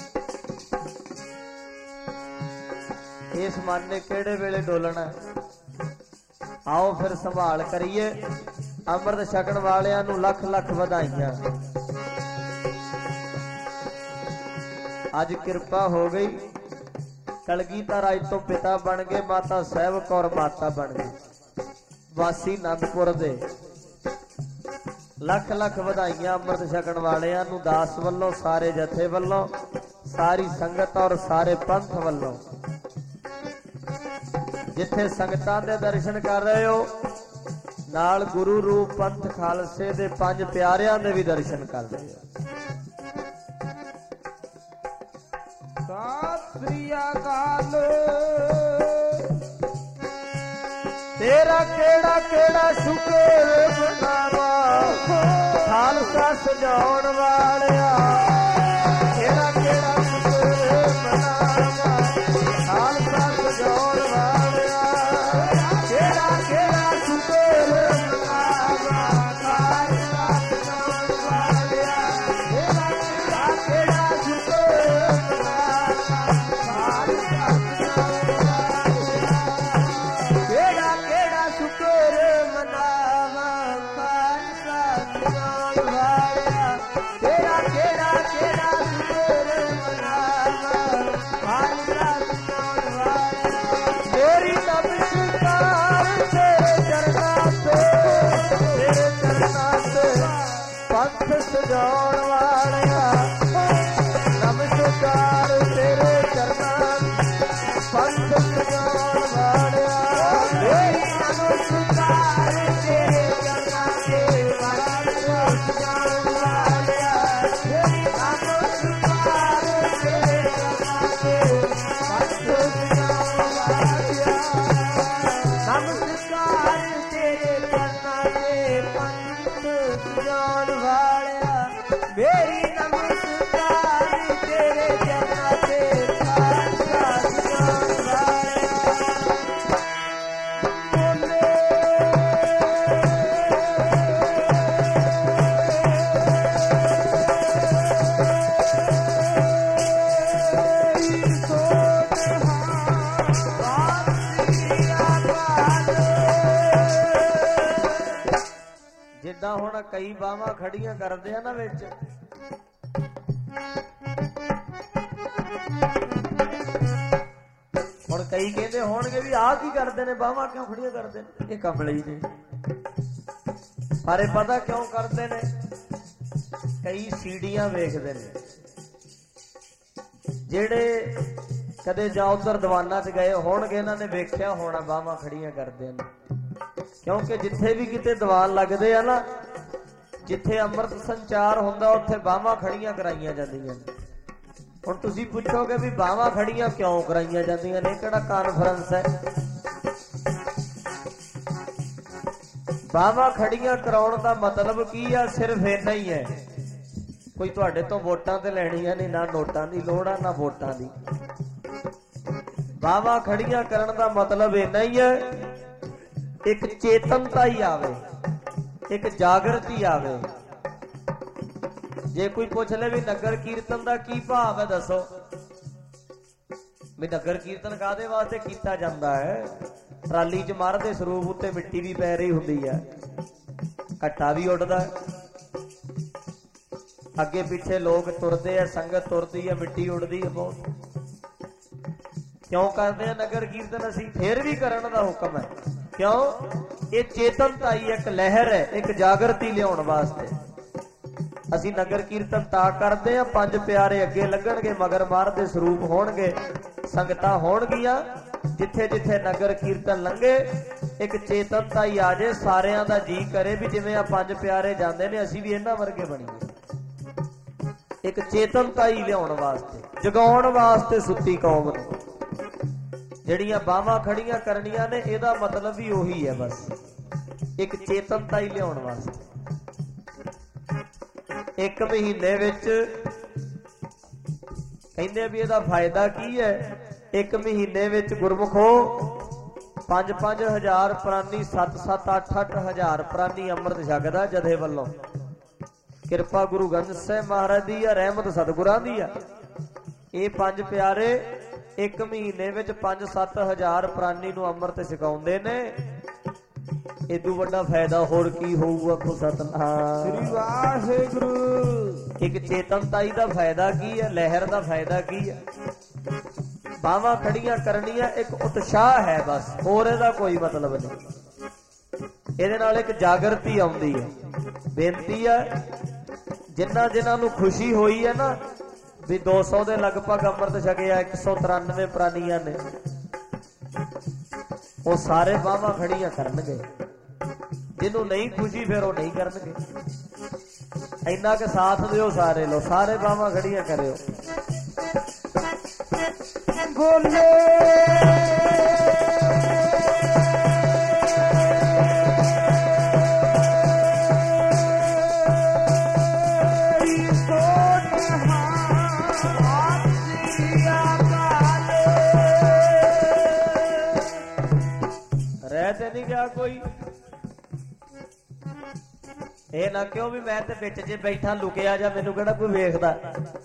Speaker 1: इस मन ने केड़े वेले डोलना। आओ फिर संभाल करिए। अमृत छकण वालियां नूं लख लख वधाइयां। अज कृपा हो गई, कलगीधर अज तो पिता बन गए, माता साहिब कौर माता बन गई। वासी आनंदपुर दे लख लख वधाइयां अमृत छकण वालियां नूं दास वल्लों, सारे जथे वल्लों, सारी संगत और सारे पंथ वल्लों। जिथे संगतां दे दर्शन कर रहे हो नाल गुरु रूप पंथ खालसे दे 5 प्यारियां दे भी दर्शन कर रहे हो। सत श्री अकाल। तेरा केड़ा केड़ा शुक्र मनावा खालसा सजाउण वालिया। तेरा केड़ा शुक्र मनावा खालसा सजाउण वालिया। केड़ा केड़ा शुक्र मनावा खालसा सजाउण वालिया। केड़ा केड़ा शुक्र केड़ा ਜਿੱਦਾਂ ਹੁਣ ਕਈ ਬਾਹਾਂ ਖੜੀਆਂ ਕਰਦੇ ਆ ਨਾ ਵਿੱਚ, ਹੁਣ ਕਈ ਕਹਿੰਦੇ ਹੋਣਗੇ ਵੀ ਆਹ ਕੀ ਕਰਦੇ ਨੇ, ਬਾਹਾਂ ਕਿਉਂ ਖੜੀਆਂ ਕਰਦੇ ਨੇ, ਇਹ ਕਮਲੇ ਹੀ ਨੇ। ਪਰ ਇਹ ਪਤਾ ਕਿਉਂ ਕਰਦੇ ਨੇ, ਕਈ ਸੀੜੀਆਂ ਵੇਖਦੇ ਨੇ, ਜਿਹੜੇ ਕਦੇ ਜਾਂ ਉਧਰ ਦੀਵਾਨਾਂ 'ਚ ਗਏ ਹੋਣਗੇ, ਇਹਨਾਂ ਨੇ ਵੇਖਿਆ ਹੋਣਾ ਬਾਹਾਂ ਖੜੀਆਂ ਕਰਦੇ ਨੇ। ਕਿਉਂਕਿ ਜਿੱਥੇ ਵੀ ਕਿਤੇ ਦੀਵਾਨ ਲੱਗਦੇ ਆ ਨਾ, ਜਿੱਥੇ ਅੰਮ੍ਰਿਤ ਸੰਚਾਰ ਹੁੰਦਾ, ਉੱਥੇ ਬਾਹਾਂ ਖੜੀਆਂ ਕਰਾਈਆਂ ਜਾਂਦੀਆਂ ਨੇ। ਹੁਣ ਤੁਸੀਂ ਪੁੱਛੋਗੇ ਵੀ ਬਾਹਾਂ ਖੜੀਆਂ ਕਿਉਂ ਕਰਾਈਆਂ ਜਾਂਦੀਆਂ ਨੇ, ਕਿਹੜਾ ਕਾਨਫਰੰਸ ਹੈ? ਬਾਹਾਂ ਖੜੀਆਂ ਕਰਾਉਣ ਦਾ ਮਤਲਬ ਕੀ ਆ? ਸਿਰਫ ਇੰਨਾ ਹੀ ਹੈ, ਕੋਈ ਤੁਹਾਡੇ ਤੋਂ ਵੋਟਾਂ ਤੇ ਲੈਣੀਆਂ ਨਹੀਂ, ਨਾ ਨੋਟਾਂ ਦੀ ਲੋੜ ਆ ਨਾ ਵੋਟਾਂ ਦੀ। ਬਾਹਾਂ ਖੜੀਆਂ ਕਰਨ ਦਾ ਮਤਲਬ ਇੰਨਾ ਹੀ ਹੈ, ਇੱਕ ਚੇਤਨਤਾ ਹੀ ਆਵੇ, ਇੱਕ ਜਾਗਰਤੀ ਆਵੇ। ਜੇ ਕੋਈ ਪੁੱਛ ਲੈ ਵੀ ਨਗਰ ਕੀਰਤਨ ਦਾ ਕੀ ਭਾਵ ਹੈ, ਦੱਸੋ ਵੀ ਨਗਰ ਕੀਰਤਨ ਕਾਹਦੇ ਵਾਸਤੇ ਕੀਤਾ ਜਾਂਦਾ ਹੈ? ਟਰਾਲੀ 'ਚ ਮਹਾਰਾਜ ਦੇ ਸਰੂਪ ਉੱਤੇ ਮਿੱਟੀ ਵੀ ਪੈ ਰਹੀ ਹੁੰਦੀ ਹੈ, ਘੱਟਾ ਵੀ ਉੱਡਦਾ, ਅੱਗੇ ਪਿੱਛੇ ਲੋਕ ਤੁਰਦੇ ਆ, ਸੰਗਤ ਤੁਰਦੀ ਹੈ, ਮਿੱਟੀ ਉੱਡਦੀ ਹੈ ਬਹੁਤ। ਕਿਉਂ ਕਰਦੇ ਆ ਨਗਰ ਕੀਰਤਨ? ਅਸੀਂ ਫੇਰ ਵੀ ਕਰਨ ਦਾ ਹੁਕਮ ਹੈ। ਕਿਉਂ? ਇਹ ਚੇਤਨਤਾ ਹੀ ਇੱਕ ਲਹਿਰ ਹੈ, ਇੱਕ ਜਾਗਰਤੀ ਲਿਆਉਣ ਵਾਸਤੇ ਅਸੀਂ ਨਗਰ ਕੀਰਤਨ ਤਾਂ ਕਰਦੇ ਆ। ਪੰਜ ਪਿਆਰੇ ਅੱਗੇ ਲੱਗਣਗੇ, ਮਗਰ ਮਹਾਰਾਜ ਦੇ ਸਰੂਪ ਹੋਣਗੇ, ਸੰਗਤਾਂ ਹੋਣਗੀਆਂ। ਜਿੱਥੇ ਜਿੱਥੇ ਨਗਰ ਕੀਰਤਨ ਲੰਘੇ ਇੱਕ ਚੇਤਨਤਾ ਹੀ ਆ ਜੇ, ਸਾਰਿਆਂ ਦਾ ਜੀ ਕਰੇ ਵੀ ਜਿਵੇਂ ਆ ਪੰਜ ਪਿਆਰੇ ਜਾਂਦੇ ਨੇ, ਅਸੀਂ ਵੀ ਇਹਨਾਂ ਵਰਗੇ ਬਣੀਏ। ਇੱਕ ਚੇਤਨਤਾ ਹੀ ਲਿਆਉਣ ਵਾਸਤੇ, ਜਗਾਉਣ ਵਾਸਤੇ ਸੁੱਤੀ ਕੌਮ ਨੂੰ ਜਿਹੜੀਆਂ ਬਾਹਾਂ ਖੜੀਆਂ ਕਰਨੀਆਂ ਨੇ, ਇਹਦਾ ਮਤਲਬ ਵੀ ਉਹੀ ਹੈ, ਬਸ ਇੱਕ ਚੇਤਨਤਾ ਹੀ ਲਿਆਉਣ ਵਾਸਤੇ। ਇੱਕ ਮਹੀਨੇ ਵਿੱਚ ਕਹਿੰਦੇ ਵੀ ਇਹਦਾ ਫਾਇਦਾ ਕੀ ਹੈ? ਇੱਕ ਮਹੀਨੇ ਵਿੱਚ ਗੁਰਮੁਖੋ 5-5 ਹਜ਼ਾਰ ਪ੍ਰਾਨੀ, 7-7, 8-8 ਹਜ਼ਾਰ ਪ੍ਰਾਨੀ ਅੰਮ੍ਰਿਤ ਛਕਦਾ ਜਥੇ ਵੱਲੋਂ। ਕਿਰਪਾ ਗੁਰੂ ਗ੍ਰੰਥ ਸਾਹਿਬ ਮਹਾਰਾਜ ਦੀ ਆ, ਰਹਿਮਤ ਸਤਿਗੁਰਾਂ ਦੀ ਆ। ਇਹ ਪੰਜ ਪਿਆਰੇ ਇੱਕ ਮਹੀਨੇ ਵਿੱਚ 5-7 ਹਜ਼ਾਰ ਪ੍ਰਾਨੀ ਨੂੰ ਅੰਮ੍ਰਿਤ ਛਕਾਉਂਦੇ ਨੇ। ਇਦੋਂ ਵੱਡਾ ਫਾਇਦਾ ਹੋਰ ਕੀ ਹੋਊਗਾ? ਕੋ ਸਤਨਾਮ ਸ੍ਰੀ ਵਾਹਿਗੁਰੂ। ਇੱਕ ਚੇਤਨਤਾਈ ਦਾ ਫਾਇਦਾ ਕੀ ਹੈ? ਲਹਿਰ ਦਾ ਫਾਇਦਾ ਕੀ ਹੈ? ਬਾਹਾਂ ਖੜੀਆਂ ਕਰਨੀਆਂ ਇੱਕ ਉਤਸ਼ਾਹ ਹੈ, ਬਸ ਹੋਰ ਇਹਦਾ ਕੋਈ ਮਤਲਬ ਨਹੀਂ। ਇਹਦੇ ਨਾਲ ਇੱਕ ਜਾਗਰਤੀ ਆਉਂਦੀ ਹੈ। ਬੇਨਤੀ ਹੈ, ਜਿਨ੍ਹਾਂ ਨੂੰ ਖੁਸ਼ੀ ਹੋਈ ਹੈ ਨਾ ਵੀ 200 ਦੇ ਲਗਭਗ ਅੰਮ੍ਰਿਤ ਛਕਿਆ, 193 ਪ੍ਰਾਨੀਆਂ ਨੇ, ਉਹ ਸਾਰੇ ਬਾਹਾਂ ਖੜੀਆਂ ਕਰਨਗੇ। ਜਿਹਨੂੰ ਨਹੀਂ ਖੁਸ਼ੀ ਫਿਰ ਉਹ ਨਹੀਂ ਕਰਨਗੇ। ਇੰਨਾ ਕਿ ਸਾਥ ਦਿਓ ਸਾਰੇ ਲੋ, ਸਾਰੇ ਬਾਹਾਂ ਖੜੀਆਂ ਕਰਿਓ। ਬੋਲੇ ਰਹਿ ਨਹੀਂ ਗਿਆ ਕੋਈ। ਇਹ ਨਾ ਕਿਉਂ ਵੀ ਮੈਂ ਤੇ ਵਿੱਚ ਜੇ ਬੈਠਾ ਲੁਕਿਆ ਜਾਂ ਮੈਨੂੰ ਕਿਹੜਾ ਕੋਈ ਵੇਖਦਾ।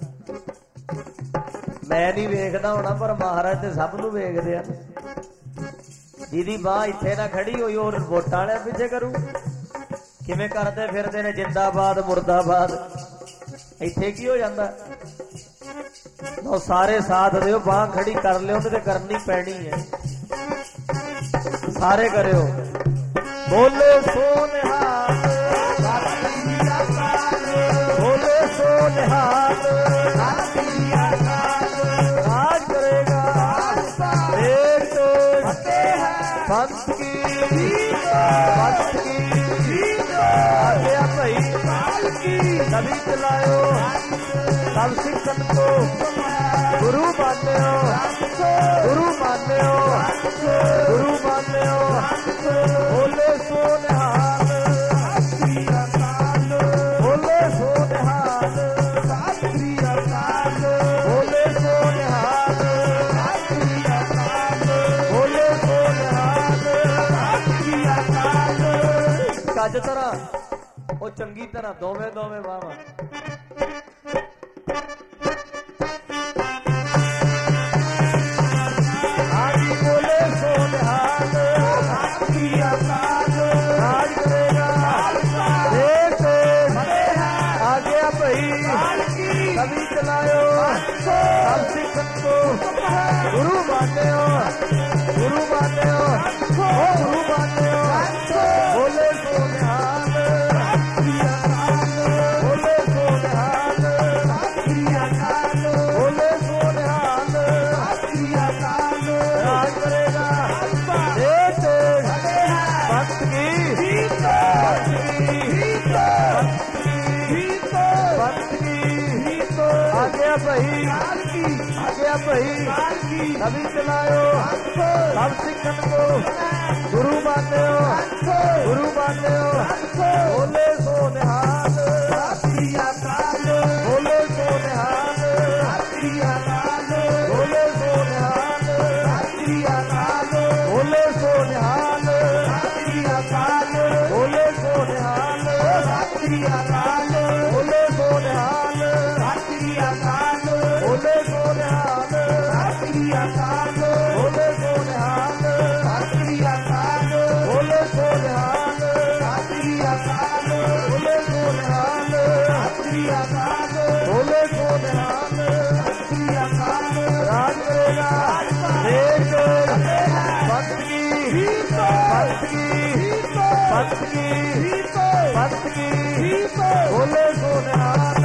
Speaker 1: ਮੈਂ ਨਹੀਂ ਵੇਖਦਾ ਹੋਣਾ, ਪਰ ਮਹਾਰਾਜ ਤੇ ਸਭ ਨੂੰ ਵੇਖਦੇ ਆ। ਜਿਹਦੀ ਬਾਂਹ ਇੱਥੇ ਨਾ ਖੜੀ ਹੋਈ ਉਹ ਵੋਟਾਂ ਵਾਲਿਆਂ ਪਿੱਛੇ ਕਰੂ। ਕਿਵੇਂ ਕਰਦੇ ਫਿਰਦੇ ਨੇ ਜਿੰਦਾਬਾਦ ਮੁਰਦਾਬਾਦ। ਇੱਥੇ ਕੀ ਹੋ ਜਾਂਦਾ? ਲਓ ਸਾਰੇ ਸਾਥ ਦਿਓ, ਬਾਂਹ ਖੜੀ ਕਰ ਲਿਓ ਤੇ ਕਰਨੀ ਪੈਣੀ ਹੈ। ਸਾਰੇ ਕਰਿਓ। ਬੋਲੇ ਸੋ ਨਿਹਾਲ, ਬੋਲੇ ਸੋ ਨਿਹਾਲ। ਰਾਜ ਕਰੇਗਾ ਇੱਕ ਪੰਥ ਕੀ, ਪੰਥ की आज्ञा भाई कभी चलायो। सब सिख संत को गुरु मानते हो, गुरु मानते हो, गुरु मानते हो। बोले सो निहाल, बोले सो निहाल, बोले सो निहाल, बोले सो निहाल। ਕੱਜ ਤਰ੍ਹਾਂ ਉਹ ਚੰਗੀ ਤਰ੍ਹਾਂ ਦੋਵੇਂ ਦੋਵੇਂ ਬਾਹਾਂ। ਆਜੀ ਬੋਲੇ ਸੋ ਨਿਹਾਲ, ਰਾਜ ਕਰੇਗਾ आज्ञा भई आज्ञा भई सभी चलायो सब सिखन को गुरु मान्यो बोले सो निहाल बोले सो निहाल बोले सो निहाल बोले सो निहाल बोले सो निहाल बोले सो निहाल बोले सो निहाल बोले सो निहाल बोले सो निहाल बोले सो निहाल बोले सो निहाल राज करेगा देश भक्त की बोले सो निहाल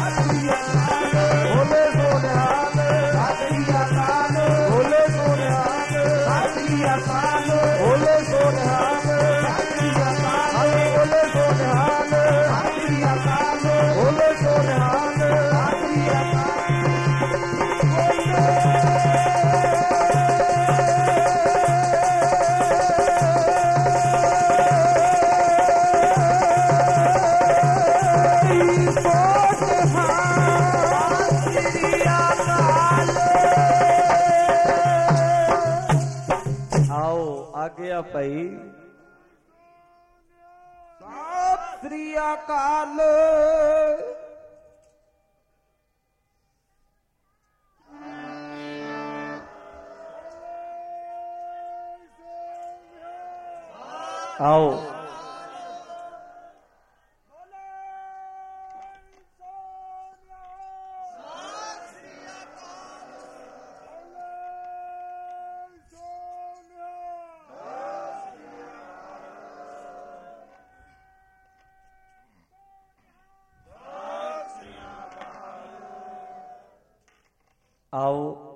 Speaker 1: बोले सो निहाल बोले सो निहाल बोले सो निहाल बोले सो निहाल बोले सो निहाल आज्ञा भाई सत श्री अकाल आओ आओ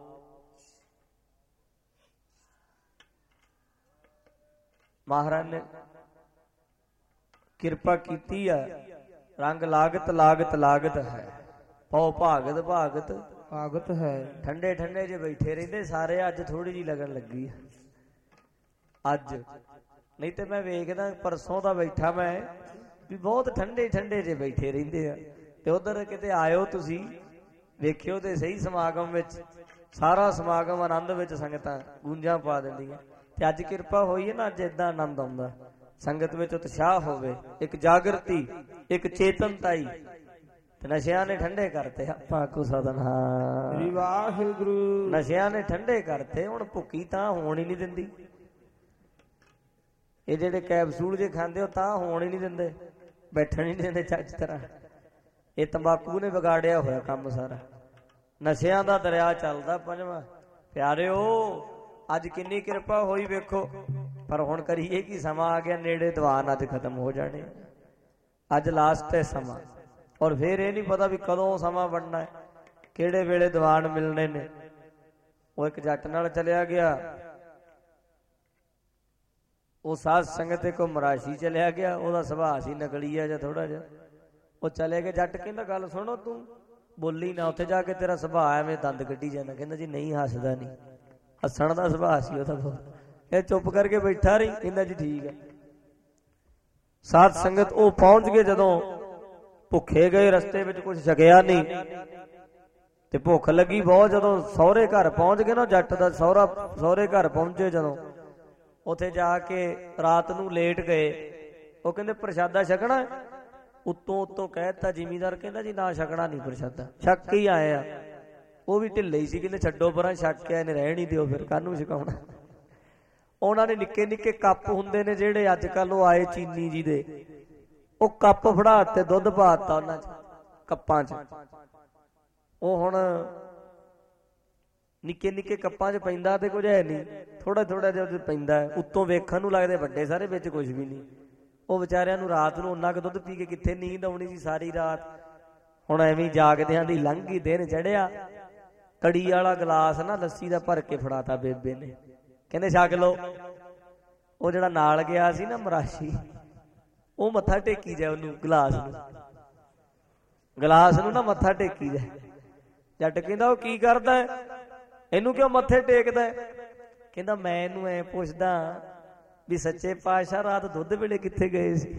Speaker 1: महाराज ने किरपा कीती है रंग लागत लागत लागत है पौ भागत भागत भागत है ठंडे ठंडे जे बैठे रहते सारे अज थोड़ी जी लगन लगी अज नहीं तो मैं वेखदा परसों का बैठा मैं भी बहुत ठंडे ठंडे जे बैठे रहंदे आ ते उधर किते आयो तुसी वेखियो ते सही समागम विच सारा समागम आनंद विच संगतां गूंजां पा दिंदियां ते अज किरपा होई है ना अज इदां आनंद आउंदा संगत विच उत्साह होवे एक जागृति एक चेतनताई ते नशियां ने ठंडे करते आपां को सतनाम वाहिगुरू नशियां ने ठंडे करते हुण भुक्की तां होण ही नहीं दिंदी ये जेडे कैप्सूल जे खांदे हो तां होण ही नहीं दिंदे बैठण ही नहीं दिंदे चज तरह ये तंबाकू ने बिगाड़िया होया काम सारा नशियां दा दरिया चलदा पंजवां प्यारिओ अज किन्नी किरपा होई वेखो पर हुण करिए कि समा आ गया नेड़े दीवान अज खत्म हो जाने अज लास्ट है समा और फिर ये नहीं पता भी कदों समा बनना है किहड़े वेले दीवान मिलने ने वो एक जट नाल चलिया गया वो साध संगत को मराशी चलिया गया ओदा सुभाअ सी नकलीआ जा थोड़ा जा वो चले गए जट कहंदा गल सुनो तू बोली ना उत्थे जाके तेरा सुभाअ एवें दंद कड्ढी जाना कहंदा जी नहीं हसदा नहीं हसण दा सुभाअ सी ओदा बहुत ये चुप करके बैठा रही कहंदा जी ठीक है साध संगत वो पहुंच गए जदों भुखे गए रस्ते विच कुछ छकिया नहीं ते भुख लगी बहुत जदों सहुरे घर पहुंच गए ना जट दा सहुरा सहुरे घर पहुंचे जदों उत्थे जाके रात नूं लेट गए वो कहंदे प्रशादा छकना उत्तों उत्तों कहता जिमीदार कहता जी ना छकना नहीं प्रशादा छक ही आए आ वो भी ढिले ही सी कहंदे छड्डो परां छक के इन्हें रहन ही दिओ फिर काहनूं छकाउणा उन्हां ने निक्के निक्के कप हुंदे ने जिहड़े अजकल वो आए चीनी जी दे वो कप फड़ा ते दुध पाता उन्हां च कप्पां च वो हुण निक्के निक्के कप्पां च पैंदा ते कुछ है नहीं थोड़ा थोड़ा जिहा पैंदा है उत्तों वेखण नूं लगदे वड्डे सारे विच कुछ भी नहीं वो बेचारियां नूं रात नूं उन्ना क दुध पी के कित्थे नींद आउणी सी सारी रात हुण एवें जागदियां दी लंघ गई दिन चढ़िया कड़ी वाला गिलास ना लस्सी दा भर के फड़ाता बेबे ने कहंदे छक लो वो जिहड़ा नाल गया सी ना मराशी ਉਹ ਮੱਥਾ ਟੇਕੀ ਜਾਏ ਉਹਨੂੰ, ਗਲਾਸ ਨੂੰ ਨਾ ਮੱਥਾ ਟੇਕੀ ਜਾਏ। ਜੱਟ ਕਹਿੰਦਾ ਉਹ ਕੀ ਕਰਦਾ, ਇਹਨੂੰ ਕਿਉਂ ਮੱਥੇ ਟੇਕਦਾ? ਕਹਿੰਦਾ ਮੈਂ ਇਹਨੂੰ ਐ ਪੁੱਛਦਾ ਵੀ ਸੱਚੇ ਪਾਤਸ਼ਾਹ ਰਾਤ ਦੁੱਧ ਵੇਲੇ ਕਿੱਥੇ ਗਏ ਸੀ?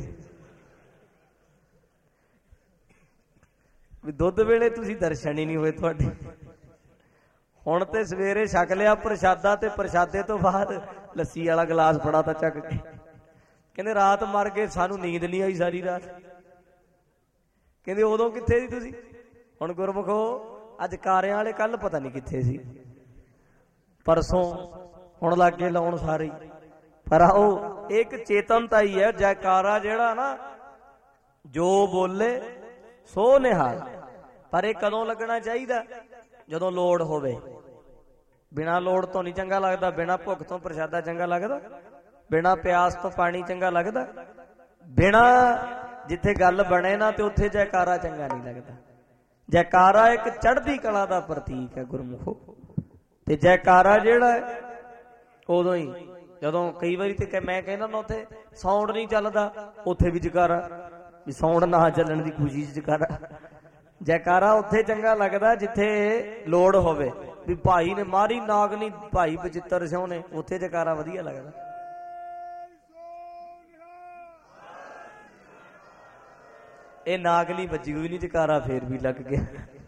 Speaker 1: ਵੀ ਦੁੱਧ ਵੇਲੇ ਤੁਸੀਂ ਦਰਸ਼ਨ ਹੀ ਨਹੀਂ ਹੋਏ ਤੁਹਾਡੇ। ਹੁਣ ਤੇ ਸਵੇਰੇ ਛਕ ਲਿਆ ਪ੍ਰਸ਼ਾਦਾ, ਤੇ ਪ੍ਰਸ਼ਾਦੇ ਤੋਂ ਬਾਅਦ ਲੱਸੀ ਵਾਲਾ ਗਲਾਸ ਫੜਾ ਤਾਂ ਚੱਕ ਕੇ। ਕਹਿੰਦੇ ਰਾਤ ਮਰ ਗਏ, ਸਾਨੂੰ ਨੀਂਦ ਨਹੀਂ ਆਈ ਸਾਰੀ ਰਾਤ। ਕਹਿੰਦੇ ਉਦੋਂ ਕਿੱਥੇ ਸੀ ਤੁਸੀਂ? ਹੁਣ ਗੁਰਮੁਖੋ ਅੱਜ ਕਾਰਿਆਂ ਵਾਲੇ ਕੱਲ ਪਤਾ ਨਹੀਂ ਕਿੱਥੇ ਸੀ, ਪਰਸੋਂ ਹੁਣ ਲੱਗੇ ਲਾਉਣ ਸਾਰੇ। ਪਰ ਉਹ ਇੱਕ ਚੇਤਨਤਾ ਹੀ ਹੈ, ਜੈਕਾਰਾ ਜਿਹੜਾ ਨਾ ਜੋ ਬੋਲੇ ਸੋ ਨਿਹਾਲ। ਪਰ ਇਹ ਕਦੋਂ ਲੱਗਣਾ ਚਾਹੀਦਾ? ਜਦੋਂ ਲੋੜ ਹੋਵੇ। ਬਿਨਾਂ ਲੋੜ ਤੋਂ ਨਹੀਂ ਚੰਗਾ ਲੱਗਦਾ, ਬਿਨਾਂ ਭੁੱਖ ਤੋਂ ਪ੍ਰਸ਼ਾਦਾ ਚੰਗਾ ਲੱਗਦਾ, ਬਿਨਾਂ ਪਿਆਸ ਤੋਂ ਪਾਣੀ ਚੰਗਾ ਲੱਗਦਾ, ਬਿਨਾਂ ਜਿੱਥੇ ਗੱਲ ਬਣੇ ਨਾ ਤੇ ਉੱਥੇ ਜੈਕਾਰਾ ਚੰਗਾ ਨਹੀਂ ਲੱਗਦਾ। ਜੈਕਾਰਾ ਇੱਕ ਚੜ੍ਹਦੀ ਕਲਾ ਦਾ ਪ੍ਰਤੀਕ ਹੈ ਗੁਰਮੁਖੋ। ਤੇ ਜੈਕਾਰਾ ਜਿਹੜਾ ਉਦੋਂ ਹੀ, ਜਦੋਂ ਕਈ ਵਾਰੀ ਤੇ ਮੈਂ ਕਹਿੰਦਾ ਨਾ ਉੱਥੇ ਸਾਊਂਡ ਨਹੀਂ ਚੱਲਦਾ, ਉੱਥੇ ਵੀ ਜੈਕਾਰਾ, ਵੀ ਸਾਊਂਡ ਨਾ ਚੱਲਣ ਦੀ ਖੁਸ਼ੀ ਚ ਜੈਕਾਰਾ। ਜੈਕਾਰਾ ਉੱਥੇ ਚੰਗਾ ਲੱਗਦਾ ਜਿੱਥੇ ਲੋੜ ਹੋਵੇ, ਵੀ ਭਾਈ ਨੇ ਮਾਰੀ ਨਾਗਨੀ, ਭਾਈ ਬਚਿੱਤਰ ਸਿਉ ਨੇ, ਉੱਥੇ ਜੈਕਾਰਾ ਵਧੀਆ ਲੱਗਦਾ। ਇਹ ਨਾਗਨੀ ਵੱਜੀ ਹੋਈ ਨਹੀਂ, ਜੈਕਾਰਾ ਫੇਰ ਵੀ ਲੱਗ ਗਿਆ।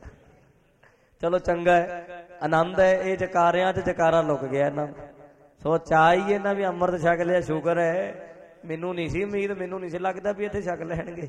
Speaker 1: ਚਲੋ ਚੰਗਾ ਹੈ, ਆਨੰਦ ਹੈ ਇਹ ਜੈਕਾਰਿਆਂ ਚ। ਜੈਕਾਰਾ ਲੁਕ ਗਿਆ ਇਹਨਾਂ, ਸੋ ਚਾਹ ਹੀ ਇਹਨਾਂ ਵੀ ਅੰਮ੍ਰਿਤ ਛਕ ਲਿਆ, ਸ਼ੁਕਰ ਹੈ। ਮੈਨੂੰ ਨਹੀਂ ਸੀ ਉਮੀਦ, ਮੈਨੂੰ ਨਹੀਂ ਸੀ ਲੱਗਦਾ ਵੀ ਇੱਥੇ ਛਕ ਲੈਣਗੇ,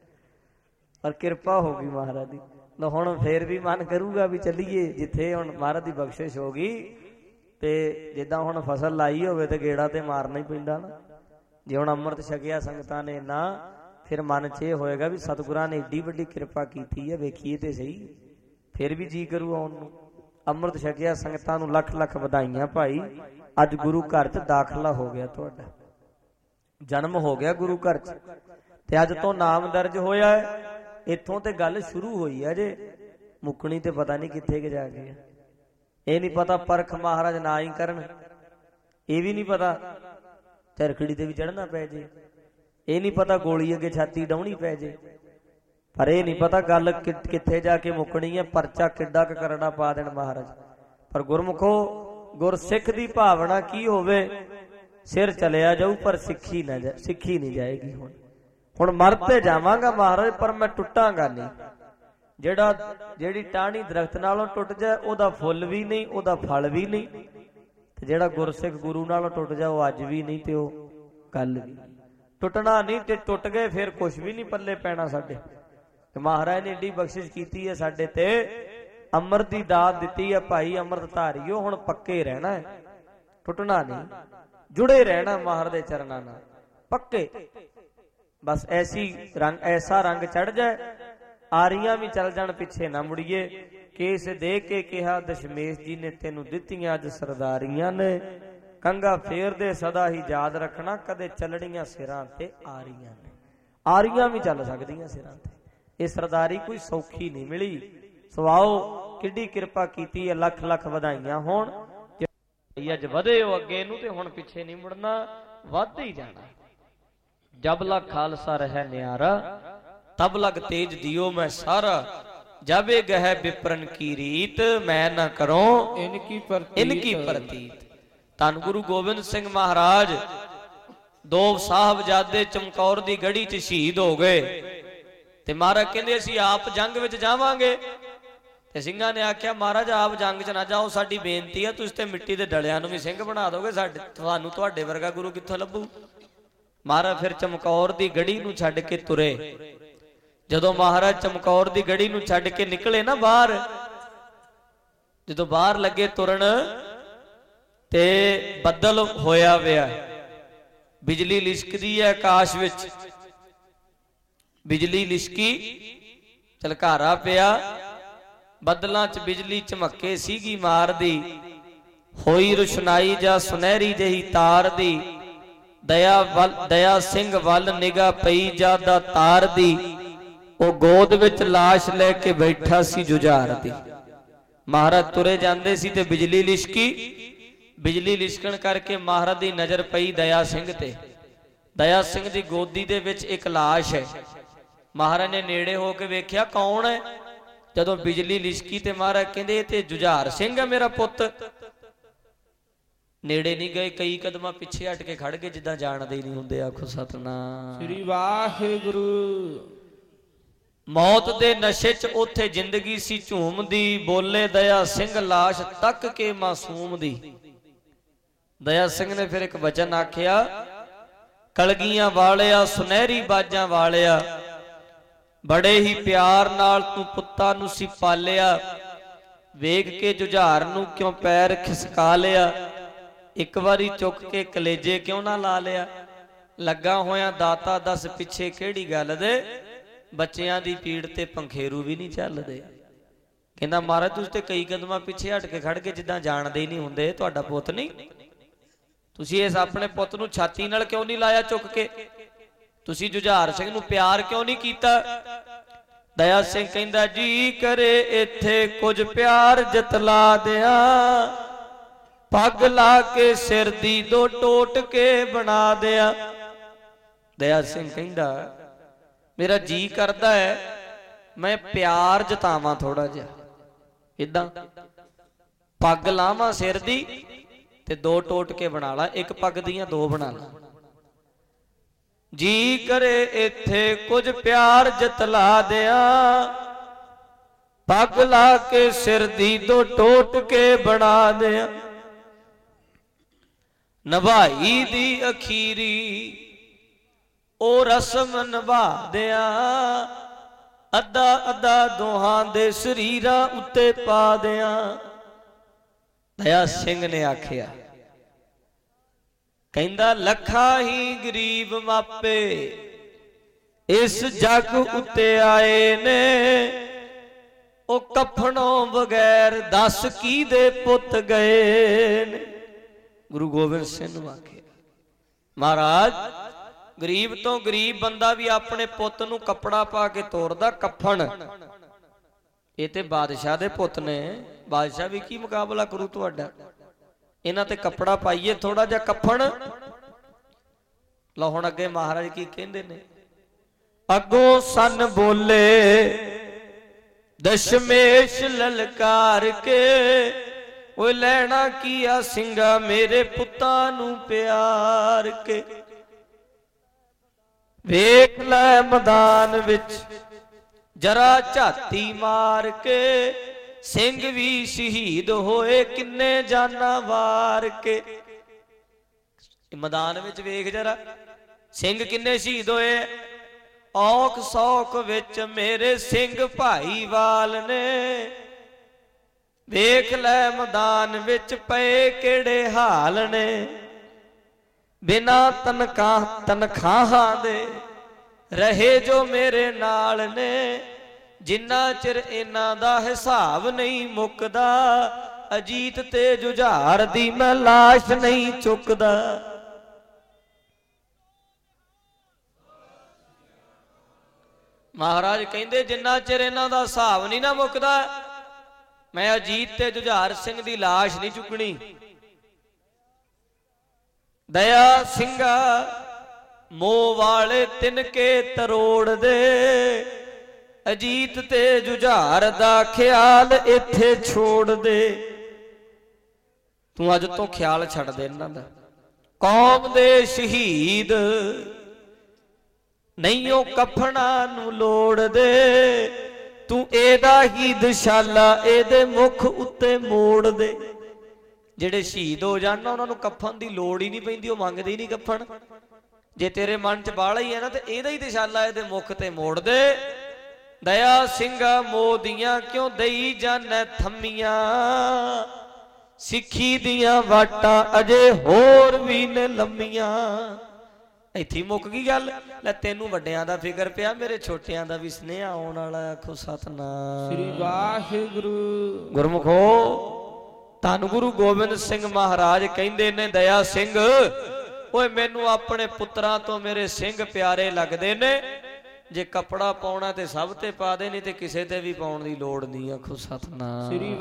Speaker 1: ਪਰ ਕਿਰਪਾ ਹੋ ਗਈ ਮਹਾਰਾਜ ਦੀ। ਹੁਣ ਫੇਰ ਵੀ ਮਨ ਕਰੂਗਾ ਵੀ ਚੱਲੀਏ ਜਿੱਥੇ ਹੁਣ ਮਹਾਰਾਜ ਦੀ ਬਖਸ਼ਿਸ਼ ਹੋ ਗਈ। ਤੇ ਜਿੱਦਾਂ ਹੁਣ ਫਸਲ ਲਾਈ ਹੋਵੇ ਤੇ ਗੇੜਾ ਤੇ ਮਾਰਨਾ ਹੀ ਪੈਂਦਾ ਨਾ। ਜੇ ਹੁਣ ਅੰਮ੍ਰਿਤ ਛਕਿਆ ਸੰਗਤਾਂ ਨੇ ਨਾ, ਫਿਰ ਮਨ 'ਚ ਇਹ ਹੋਏਗਾ ਵੀ ਸਤਿਗੁਰਾਂ ਨੇ ਏਡੀ ਵੱਡੀ ਕਿਰਪਾ ਕੀਤੀ ਹੈ, ਵੇਖੀਏ ਤੇ ਸਹੀ। ਫਿਰ ਵੀ ਜੀ ਕਰੂ ਆਉਣ ਨੂੰ। ਅੰਮ੍ਰਿਤ ਛਕਿਆ ਸੰਗਤਾਂ ਨੂੰ ਲੱਖ ਲੱਖ ਵਧਾਈਆਂ ਭਾਈ। ਅੱਜ ਗੁਰੂ ਘਰ 'ਚ ਦਾਖਲਾ ਹੋ ਗਿਆ, ਤੁਹਾਡਾ ਜਨਮ ਹੋ ਗਿਆ ਗੁਰੂ ਘਰ 'ਚ, ਤੇ ਅੱਜ ਤੋਂ ਨਾਮ ਦਰਜ ਹੋਇਆ ਹੈ। ਇੱਥੋਂ ਤੇ ਗੱਲ ਸ਼ੁਰੂ ਹੋਈ ਹੈ, ਜੇ ਮੁੱਕਣੀ ਤੇ ਪਤਾ ਨਹੀਂ ਕਿੱਥੇ ਕਿ ਜਾ ਕੇ। ਇਹ ਨਹੀਂ ਪਤਾ ਪਰਖ ਮਹਾਰਾਜ ਨਾ ਹੀ ਕਰਨ, ਇਹ ਵੀ ਨਹੀਂ ਪਤਾ ਚਰਖੜੀ ਤੇ ਵੀ ਚੜ੍ਹਨਾ ਪੈ ਜੇ, ਇਹ ਨਹੀਂ ਪਤਾ ਗੋਲੀ ਅੱਗੇ ਛਾਤੀ ਡਾਉਣੀ ਪੈ ਜੇ, ਪਰ ਇਹ ਨਹੀਂ ਪਤਾ ਗੱਲ ਕਿੱਥੇ ਜਾ ਕੇ ਮੁੱਕਣੀ ਹੈ, ਪਰਚਾ ਕਿੱਡਾ ਕੁ ਕਰਨਾ ਪਾ ਦੇਣ ਮਹਾਰਾਜ। ਪਰ ਗੁਰਮੁਖੋ ਗੁਰਸਿੱਖ ਦੀ ਭਾਵਨਾ ਕੀ ਹੋਵੇ, ਸਿਰ ਚਲਿਆ ਜਾਊ ਪਰ ਸਿੱਖੀ ਨਹੀਂ ਜਾਏਗੀ। ਹੁਣ ਮਰ ਤੇ ਜਾਵਾਂਗਾ ਮਹਾਰਾਜ, ਪਰ ਮੈਂ ਟੁੱਟਾਂਗਾ ਨਹੀਂ। ਜਿਹੜੀ ਟਾਹਣੀ ਦਰਖਤ ਨਾਲੋਂ ਟੁੱਟ ਜਾਏ ਉਹਦਾ ਫੁੱਲ ਵੀ ਨਹੀਂ, ਉਹਦਾ ਫਲ ਵੀ ਨਹੀਂ। ਤੇ ਜਿਹੜਾ ਗੁਰਸਿੱਖ ਗੁਰੂ ਨਾਲੋਂ ਟੁੱਟ ਜਾ, ਉਹ ਅੱਜ ਵੀ ਨਹੀਂ ਤੇ ਉਹ ਕੱਲ ਵੀ ਟੁੱਟਣਾ ਨਹੀਂ। ਤੇ ਟੁੱਟ ਗਏ ਫਿਰ ਕੁਛ ਵੀ ਨਹੀਂ ਪੱਲੇ ਪੈਣਾ ਸਾਡੇ। ਤੇ ਮਹਾਰਾਜ ਨੇ ਏਡੀ ਬਖਸ਼ਿਸ਼ ਕੀਤੀ ਹੈ ਸਾਡੇ ਤੇ, ਅੰਮ੍ਰਿਤ ਦੀ ਦਾਤ ਦਿੱਤੀ ਹੈ ਭਾਈ। ਅੰਮ੍ਰਿਤ ਧਾਰੀਓ ਹੁਣ ਪੱਕੇ ਰਹਿਣਾ ਹੈ, ਟੁੱਟਣਾ ਨਹੀਂ, ਜੁੜੇ ਰਹਿਣਾ ਮਹਾਰਾਜ ਦੇ ਚਰਨਾਂ ਨਾਲ ਪੱਕੇ। ਬਸ ਐਸਾ ਰੰਗ ਚੜ ਜਾਏ, ਆਰੀਆਂ ਵੀ ਚੱਲ ਜਾਣ ਪਿੱਛੇ ਨਾ ਮੁੜੀਏ। ਕੇਸ ਦੇ ਕੇ ਕਿਹਾ ਦਸ਼ਮੇਸ਼ ਜੀ ਨੇ, ਤੈਨੂੰ ਦਿੱਤੀਆਂ ਅੱਜ ਸਰਦਾਰੀਆਂ ਨੇ, ਕੰਗਾ ਫੇਰਦੇ ਸਦਾ ਹੀ ਯਾਦ ਰੱਖਣਾ, ਕਦੇ ਚੱਲਣੀਆਂ ਸਿਰਾਂ ਤੇ ਆਰੀਆਂ ਨੇ। ਆਰੀਆਂ ਵੀ ਚੱਲ ਸਕਦੀਆਂ ਸਿਰਾਂ ਤੇ, ਇਹ ਸਰਦਾਰੀ ਕੋਈ ਸੌਖੀ ਨਹੀਂ ਮਿਲੀ। ਸਵਾਓ ਕਿੱਡੀ ਕਿਰਪਾ ਕੀਤੀ ਹੈ, ਲੱਖ ਲੱਖ ਵਧਾਈਆਂ ਹੋਣ। ਅੱਜ ਵਧੇ ਹੋ ਅੱਗੇ ਨੂੰ, ਤੇ ਹੁਣ ਪਿੱਛੇ ਨਹੀਂ ਮੁੜਨਾ, ਵੱਧ ਹੀ ਜਾਣਾ। ਜਬ ਲਗ ਖਾਲਸਾ ਰਹਿ ਨਿਆਰਾ, ਤਬ ਲਗ ਤੇਜ ਦਿਓ ਮੈਂ ਸਾਰਾ, ਜਾਵੇ ਗਹਿ ਵਿਪਰਨ ਕੀ ਰੀਤ, ਮੈਂ ਨਾ ਕਰੋ ਇਨਕੀ ਪ੍ਰਤੀਤ। ਧੰਨ ਗੁਰੂ ਗੋਬਿੰਦ ਸਿੰਘ ਮਹਾਰਾਜ ਦੋ ਸਾਹਿਬਜ਼ਾਦੇ ਚਮਕੌਰ ਦੀ ਗੜੀ 'ਚ ਸ਼ਹੀਦ ਹੋ ਗਏ। ਤੇ ਮਹਾਰਾਜ ਕਹਿੰਦੇ ਅਸੀਂ ਆਪ ਜੰਗ ਵਿੱਚ ਜਾਵਾਂਗੇ। ਤੇ ਸਿੰਘਾਂ ਨੇ ਆਖਿਆ ਮਹਾਰਾਜ ਆਪ ਜੰਗ 'ਚ ਨਾ ਜਾਓ, ਸਾਡੀ ਬੇਨਤੀ ਹੈ ਤੁਸੀਂ ਤੇ ਮਿੱਟੀ ਦੇ ਡਲਿਆਂ ਨੂੰ ਵੀ ਸਿੰਘ ਬਣਾ ਦੋਗੇ, ਤੁਹਾਨੂੰ ਤੁਹਾਡੇ ਵਰਗਾ ਗੁਰੂ ਕਿੱਥੋਂ ਲੱਭੂ। ਮਹਾਰਾਜ ਫਿਰ ਚਮਕੌਰ ਦੀ ਗੜੀ ਨੂੰ ਛੱਡ ਕੇ ਤੁਰੇ। ਜਦੋਂ ਮਹਾਰਾਜ ਚਮਕੌਰ ਦੀ ਗੜੀ ਨੂੰ ਛੱਡ ਕੇ ਨਿਕਲੇ ਨਾ ਬਾਹਰ, ਜਦੋਂ ਬਾਹਰ ਲੱਗੇ ਤੁਰਨ, ਤੇ ਬੱਦਲ ਹੋਇਆ ਪਿਆ, ਬਿਜਲੀ ਲਿਸ਼ਕਦੀ ਹੈ ਆਕਾਸ਼ ਵਿੱਚ, ਬਿਜਲੀ ਲਿਸ਼ਕੀ, ਝਲਕਾਰਾ ਪਿਆ, ਬੱਦਲਾਂ 'ਚ ਬਿਜਲੀ ਚਮਕੇ ਸੀਗੀ ਮਾਰਦੀ, ਹੋਈ ਰੁਸ਼ਨਾਈ ਜਾਂ ਸੁਨਹਿਰੀ ਜਿਹੀ ਤਾਰ ਦੀ, ਦਇਆ ਸਿੰਘ ਵੱਲ ਨਿਗਾਹ ਪਈ ਜਿਆਦਾ ਤਾਰ ਦੀ, ਉਹ ਗੋਦ ਵਿੱਚ ਲਾਸ਼ ਲੈ ਕੇ ਬੈਠਾ ਸੀ ਜੁਝਾਰ ਦੀ। ਮਹਾਰਾਜ ਤੁਰੇ ਜਾਂਦੇ ਸੀ ਤੇ ਬਿਜਲੀ ਲਿਸ਼ਕੀ, ਬਿਜਲੀ ਲਿਸ਼ਕਣ ਕਰਕੇ ਮਹਾਰਾਜ ਦੀ ਨਜ਼ਰ ਪਈ ਦਇਆ ਸਿੰਘ ਤੇ। ਦਇਆ ਸਿੰਘ ਦੀ ਗੋਦੀ ਦੇ ਵਿੱਚ ਇੱਕ ਲਾਸ਼ ਹੈ। ਮਹਾਰਾਜ ਨੇ ਨੇੜੇ ਹੋ ਕੇ ਵੇਖਿਆ ਕੌਣ ਹੈ। ਜਦੋਂ ਬਿਜਲੀ ਲਿਸ਼ਕੀ ਤੇ ਮਹਾਰਾਜ ਕਹਿੰਦੇ ਇਹ ਤੇ ਜੁਝਾਰ ਸਿੰਘ ਹੈ ਮੇਰਾ ਪੁੱਤ। ਨੇੜੇ ਨਹੀਂ ਗਏ, ਕਈ ਕਦਮਾਂ ਪਿੱਛੇ ਹਟ ਕੇ ਖੜ ਗਏ ਜਿੱਦਾਂ ਜਾਣਦੇ ਹੀ ਨਹੀਂ ਹੁੰਦੇ। ਆਖੋ ਸਤਨਾਮ
Speaker 2: ਸ੍ਰੀ ਵਾਹਿਗੁਰੂ।
Speaker 1: ਮੌਤ ਦੇ ਨਸ਼ੇ 'ਚ ਉੱਥੇ ਜ਼ਿੰਦਗੀ ਸੀ ਝੂਮਦੀ, ਬੋਲੇ ਦਇਆ ਸਿੰਘ ਲਾਸ਼ ਤੱਕ ਕੇ ਮਾਸੂਮ ਦੀ। ਦਇਆ ਸਿੰਘ ਨੇ ਫਿਰ ਇੱਕ ਵਚਨ ਆਖਿਆ, ਕਲਗੀਆਂ ਵਾਲਿਆ ਸੁਨਹਿਰੀ ਬਾਜਾਂ ਵਾਲਿਆ, ਬੜੇ ਹੀ ਪਿਆਰ ਨਾਲ ਤੂੰ ਪੁੱਤਾਂ ਨੂੰ ਸੀ ਪਾਲਿਆ, ਵੇਖ ਕੇ ਜੁਝਾਰ ਨੂੰ ਕਿਉਂ ਪੈਰ ਖਿਸਕਾ ਲਿਆ, ਇੱਕ ਵਾਰੀ ਚੁੱਕ ਕੇ ਕਲੇਜੇ ਕਿਉਂ ਨਾ ਲਾ ਲਿਆ। ਲੱਗਾ ਹੋਇਆ ਦਾਤਾ ਦੱਸ ਪਿੱਛੇ ਕਿਹੜੀ ਗੱਲ ਦੇ, ਬੱਚਿਆਂ ਦੀ ਪੀੜ ਤੇ ਪੰਖੇਰੂ ਵੀ ਨਹੀਂ ਚੱਲਦੇ। ਕਹਿੰਦਾ ਮਹਾਰਾਜ ਤੁਸੀਂ ਤੇ ਕਈ ਕਦਮਾਂ ਪਿੱਛੇ ਹਟ ਕੇ ਖੜ ਕੇ ਜਿੱਦਾਂ ਜਾਣਦੇ ਹੀ ਨਹੀਂ ਹੁੰਦੇ, ਤੁਹਾਡਾ ਪੁੱਤ ਨਹੀਂ। ਤੁਸੀਂ ਇਸ ਆਪਣੇ ਪੁੱਤ ਨੂੰ ਛਾਤੀ ਨਾਲ ਕਿਉਂ ਨਹੀਂ ਲਾਇਆ ਚੁੱਕ ਕੇ, ਤੁਸੀਂ ਜੁਝਾਰ ਸਿੰਘ ਨੂੰ ਪਿਆਰ ਕਿਉਂ ਨਹੀਂ ਕੀਤਾ। ਦਇਆ ਸਿੰਘ ਕਹਿੰਦਾ ਜੀ ਕਰੇ ਇੱਥੇ ਕੁਝ ਪਿਆਰ ਜਤਲਾ ਦਿਆਂ, ਪੱਗ ਲਾ ਕੇ ਸਿਰ ਦੀ ਦੋ ਟੋਟ ਕੇ ਬਣਾ ਦਿਆਂ। ਦਇਆ ਸਿੰਘ ਕਹਿੰਦਾ ਮੇਰਾ ਜੀ ਕਰਦਾ ਹੈ ਮੈਂ ਪਿਆਰ ਜਤਾਵਾਂ ਥੋੜਾ ਜਿਹਾ, ਇਦਾਂ ਪੱਗ ਲਾਵਾਂ ਸਿਰ ਦੀ ਤੇ ਦੋ ਟੋਟ ਕੇ ਬਣਾ ਲਾ, ਇੱਕ ਪੱਗ ਦੀਆਂ ਦੋ ਬਣਾ ਲਾ। ਜੀ ਕਰੇ ਇੱਥੇ ਕੁਝ ਪਿਆਰ ਜਤਲਾ ਦਿਆਂ, ਪੱਗ ਲਾ ਕੇ ਸਿਰ ਦੀ ਦੋ ਟੋਟ ਕੇ ਬਣਾ ਦਿਆਂ। ਨਿਭਾਈ ਦੀ ਅਖੀਰੀ ਉਹ ਰਸਮ ਨਿਭਾ ਦਿਆਂ, ਅੱਧਾ ਅੱਧਾ ਦੋਹਾਂ ਦੇ ਸਰੀਰਾਂ ਉੱਤੇ ਪਾ ਦਿਆਂ। ਦਇਆ ਸਿੰਘ ਨੇ ਆਖਿਆ, ਕਹਿੰਦਾ ਲੱਖਾਂ ਹੀ ਗਰੀਬ ਮਾਪੇ ਇਸ ਜੱਗ ਉੱਤੇ ਆਏ ਨੇ, ਉਹ ਕਫਣੋਂ ਬਗੈਰ ਦੱਸ ਕਿਹਦੇ ਪੁੱਤ ਗਏ ਨੇ। ਗੁਰੂ ਗੋਬਿੰਦ ਸਿੰਘ ਨੂੰ ਆਖਿਆ ਮਹਾਰਾਜ ਗਰੀਬ ਤੋਂ ਗਰੀਬ ਬੰਦਾ ਵੀ ਆਪਣੇ ਪੁੱਤ ਨੂੰ ਕੱਪੜਾ ਪਾ ਕੇ ਤੋਰਦਾ, ਕਫਨ। ਇਹ ਤੇ ਬਾਦਸ਼ਾਹ ਦੇ ਪੁੱਤ ਨੇ, ਬਾਦਸ਼ਾਹ ਵੀ ਕੀ ਮੁਕਾਬਲਾ ਕਰੂ ਤੁਹਾਡਾ। ਇਹਨਾਂ ਤੇ ਕੱਪੜਾ ਪਾਈਏ ਥੋੜਾ ਜਿਹਾ ਕਫਨ। ਲਓ ਹੁਣ ਅੱਗੇ ਮਹਾਰਾਜ ਕੀ ਕਹਿੰਦੇ ਨੇ, ਅੱਗੋਂ ਸਨ ਬੋਲੇ ਦਸ਼ਮੇਸ਼ ਲਲਕਾਰ ਕੇ, ਓਏ ਲੈਣਾ ਕੀਆ ਸਿੰਘਾ ਮੇਰੇ ਪੁੱਤਾਂ ਨੂੰ ਪਿਆਰ ਕੇ। ਵੇਖ ਲੈ ਮੈਦਾਨ ਵਿੱਚ ਜਰਾ ਝਾਤੀ ਮਾਰ ਕੇ, ਸਿੰਘ ਵੀ ਸ਼ਹੀਦ ਹੋਏ ਕਿੰਨੇ ਜਾਨਾਂ ਵਾਰ ਕੇ। ਮੈਦਾਨ ਵਿੱਚ ਵੇਖ ਜਰਾ ਸਿੰਘ ਕਿੰਨੇ ਸ਼ਹੀਦ ਹੋਏ। ਔਖ ਸੌਖ ਵਿੱਚ ਮੇਰੇ ਸਿੰਘ ਭਾਈਵਾਲ ਨੇ, ਵੇਖ ਲੈ ਮੈਦਾਨ ਵਿੱਚ ਪਏ ਕਿਹੜੇ ਹਾਲ ਨੇ। ਬਿਨਾ ਤਨਖਾਹਾਂ ਦੇ ਰਹੇ ਜੋ ਮੇਰੇ ਨਾਲ ਨੇ, ਜਿੰਨਾ ਚਿਰ ਇਹਨਾਂ ਦਾ ਹਿਸਾਬ ਨਹੀਂ ਮੁੱਕਦਾ, ਅਜੀਤ ਤੇ ਜੁਝਾਰ ਦੀ ਮੈਂ ਲਾਸ਼ ਨਹੀਂ ਚੁੱਕਦਾ। ਮਹਾਰਾਜ ਕਹਿੰਦੇ ਜਿੰਨਾ ਚਿਰ ਇਹਨਾਂ ਦਾ ਹਿਸਾਬ ਨਹੀਂ ਨਾ ਮੁੱਕਦਾ, ਮੈਂ ਅਜੀਤ ਤੇ ਜੁਝਾਰ ਸਿੰਘ ਦੀ ਲਾਸ਼ ਨਹੀਂ ਚੁੱਕਣੀ। ਦਇਆ ਸਿੰਘਾ ਮੋਹ ਵਾਲੇ ਤਿਨਕੇ ਤਰੋੜ ਦੇ, ਅਜੀਤ ਤੇ ਜੁਝਾਰ ਦਾ ਖਿਆਲ ਇੱਥੇ ਛੋੜ ਦੇ। ਤੂੰ ਅੱਜ ਤੋਂ ਖਿਆਲ ਛੱਡ ਦੇ ਇਹਨਾਂ ਦਾ। ਕੌਮ ਦੇ ਸ਼ਹੀਦ ਨਹੀਂ ਉਹ ਕਫਣਾ ਨੂੰ ਲੋੜ ਦੇ, ਤੂੰ ਇਹਦਾ ਹੀ ਦਸ਼ਾਲਾ ਇਹਦੇ ਮੁਖ ਉੱਤੇ ਮੋੜ ਦੇ। ਜਿਹੜੇ ਸ਼ਹੀਦ ਹੋ ਜਾਣ ਨਾ ਉਹਨਾਂ ਨੂੰ ਕਫਨ ਦੀ ਲੋੜ ਹੀ ਨਹੀਂ ਪੈਂਦੀ, ਉਹ ਮੰਗਦੇ ਹੀ ਨਹੀਂ ਕਫਨ। ਜੇ ਤੇਰੇ ਮਨ ਚ ਬਾਲਾ ਹੀ ਹੈ ਨਾ ਤੇ ਇਹਦਾ ਹੀ ਦਸ਼ਾਲਾ ਇਹਦੇ ਮੁਖ ਤੇ ਮੋੜ ਦੇ। ਦਇਆ ਸਿੰਘਾ ਮੋਹ ਦੀਆਂ ਕਿਉਂ ਦਈ ਜਾਨੈ ਥੰਮੀਆਂ, ਸਿੱਖੀ ਦੀਆਂ ਵਾਟਾਂ ਅਜੇ ਹੋਰ ਵੀ ਨੇ ਲੰਮੀਆਂ। ਇੱਥੇ ਮੁੱਕ ਗਈ ਗੱਲ। ਲੈ ਤੈਨੂੰ ਵੱਡਿਆਂ ਦਾ ਫਿਕਰ ਪਿਆ, ਮੇਰੇ ਛੋਟਿਆਂ ਦਾ ਵੀ ਸਨੇਹਾ ਆਉਣ ਵਾਲਾ। ਆਖੋ ਸਤਨਾਮ
Speaker 2: ਸ੍ਰੀ ਵਾਹਿਗੁਰੂ।
Speaker 1: ਗੁਰਮੁਖੋ ਧੰਨ ਗੁਰੂ ਗੋਬਿੰਦ ਸਿੰਘ ਮਹਾਰਾਜ ਕਹਿੰਦੇ ਨੇ, ਦਇਆ ਸਿੰਘ ਓਏ ਮੈਨੂੰ ਆਪਣੇ ਪੁੱਤਰਾਂ ਤੋਂ ਮੇਰੇ ਸਿੰਘ ਪਿਆਰੇ ਲੱਗਦੇ ਨੇ। ਜੇ ਕੱਪੜਾ ਪਾਉਣਾ ਤੇ ਸਭ ਤੇ ਪਾ ਦੇ, ਨਹੀਂ ਤੇ ਕਿਸੇ ਤੇ ਵੀ ਪਾਉਣ ਦੀ ਲੋੜ ਨਹੀਂ। ਆਖੋ ਸਤਨਾਮ
Speaker 2: ਸ੍ਰੀ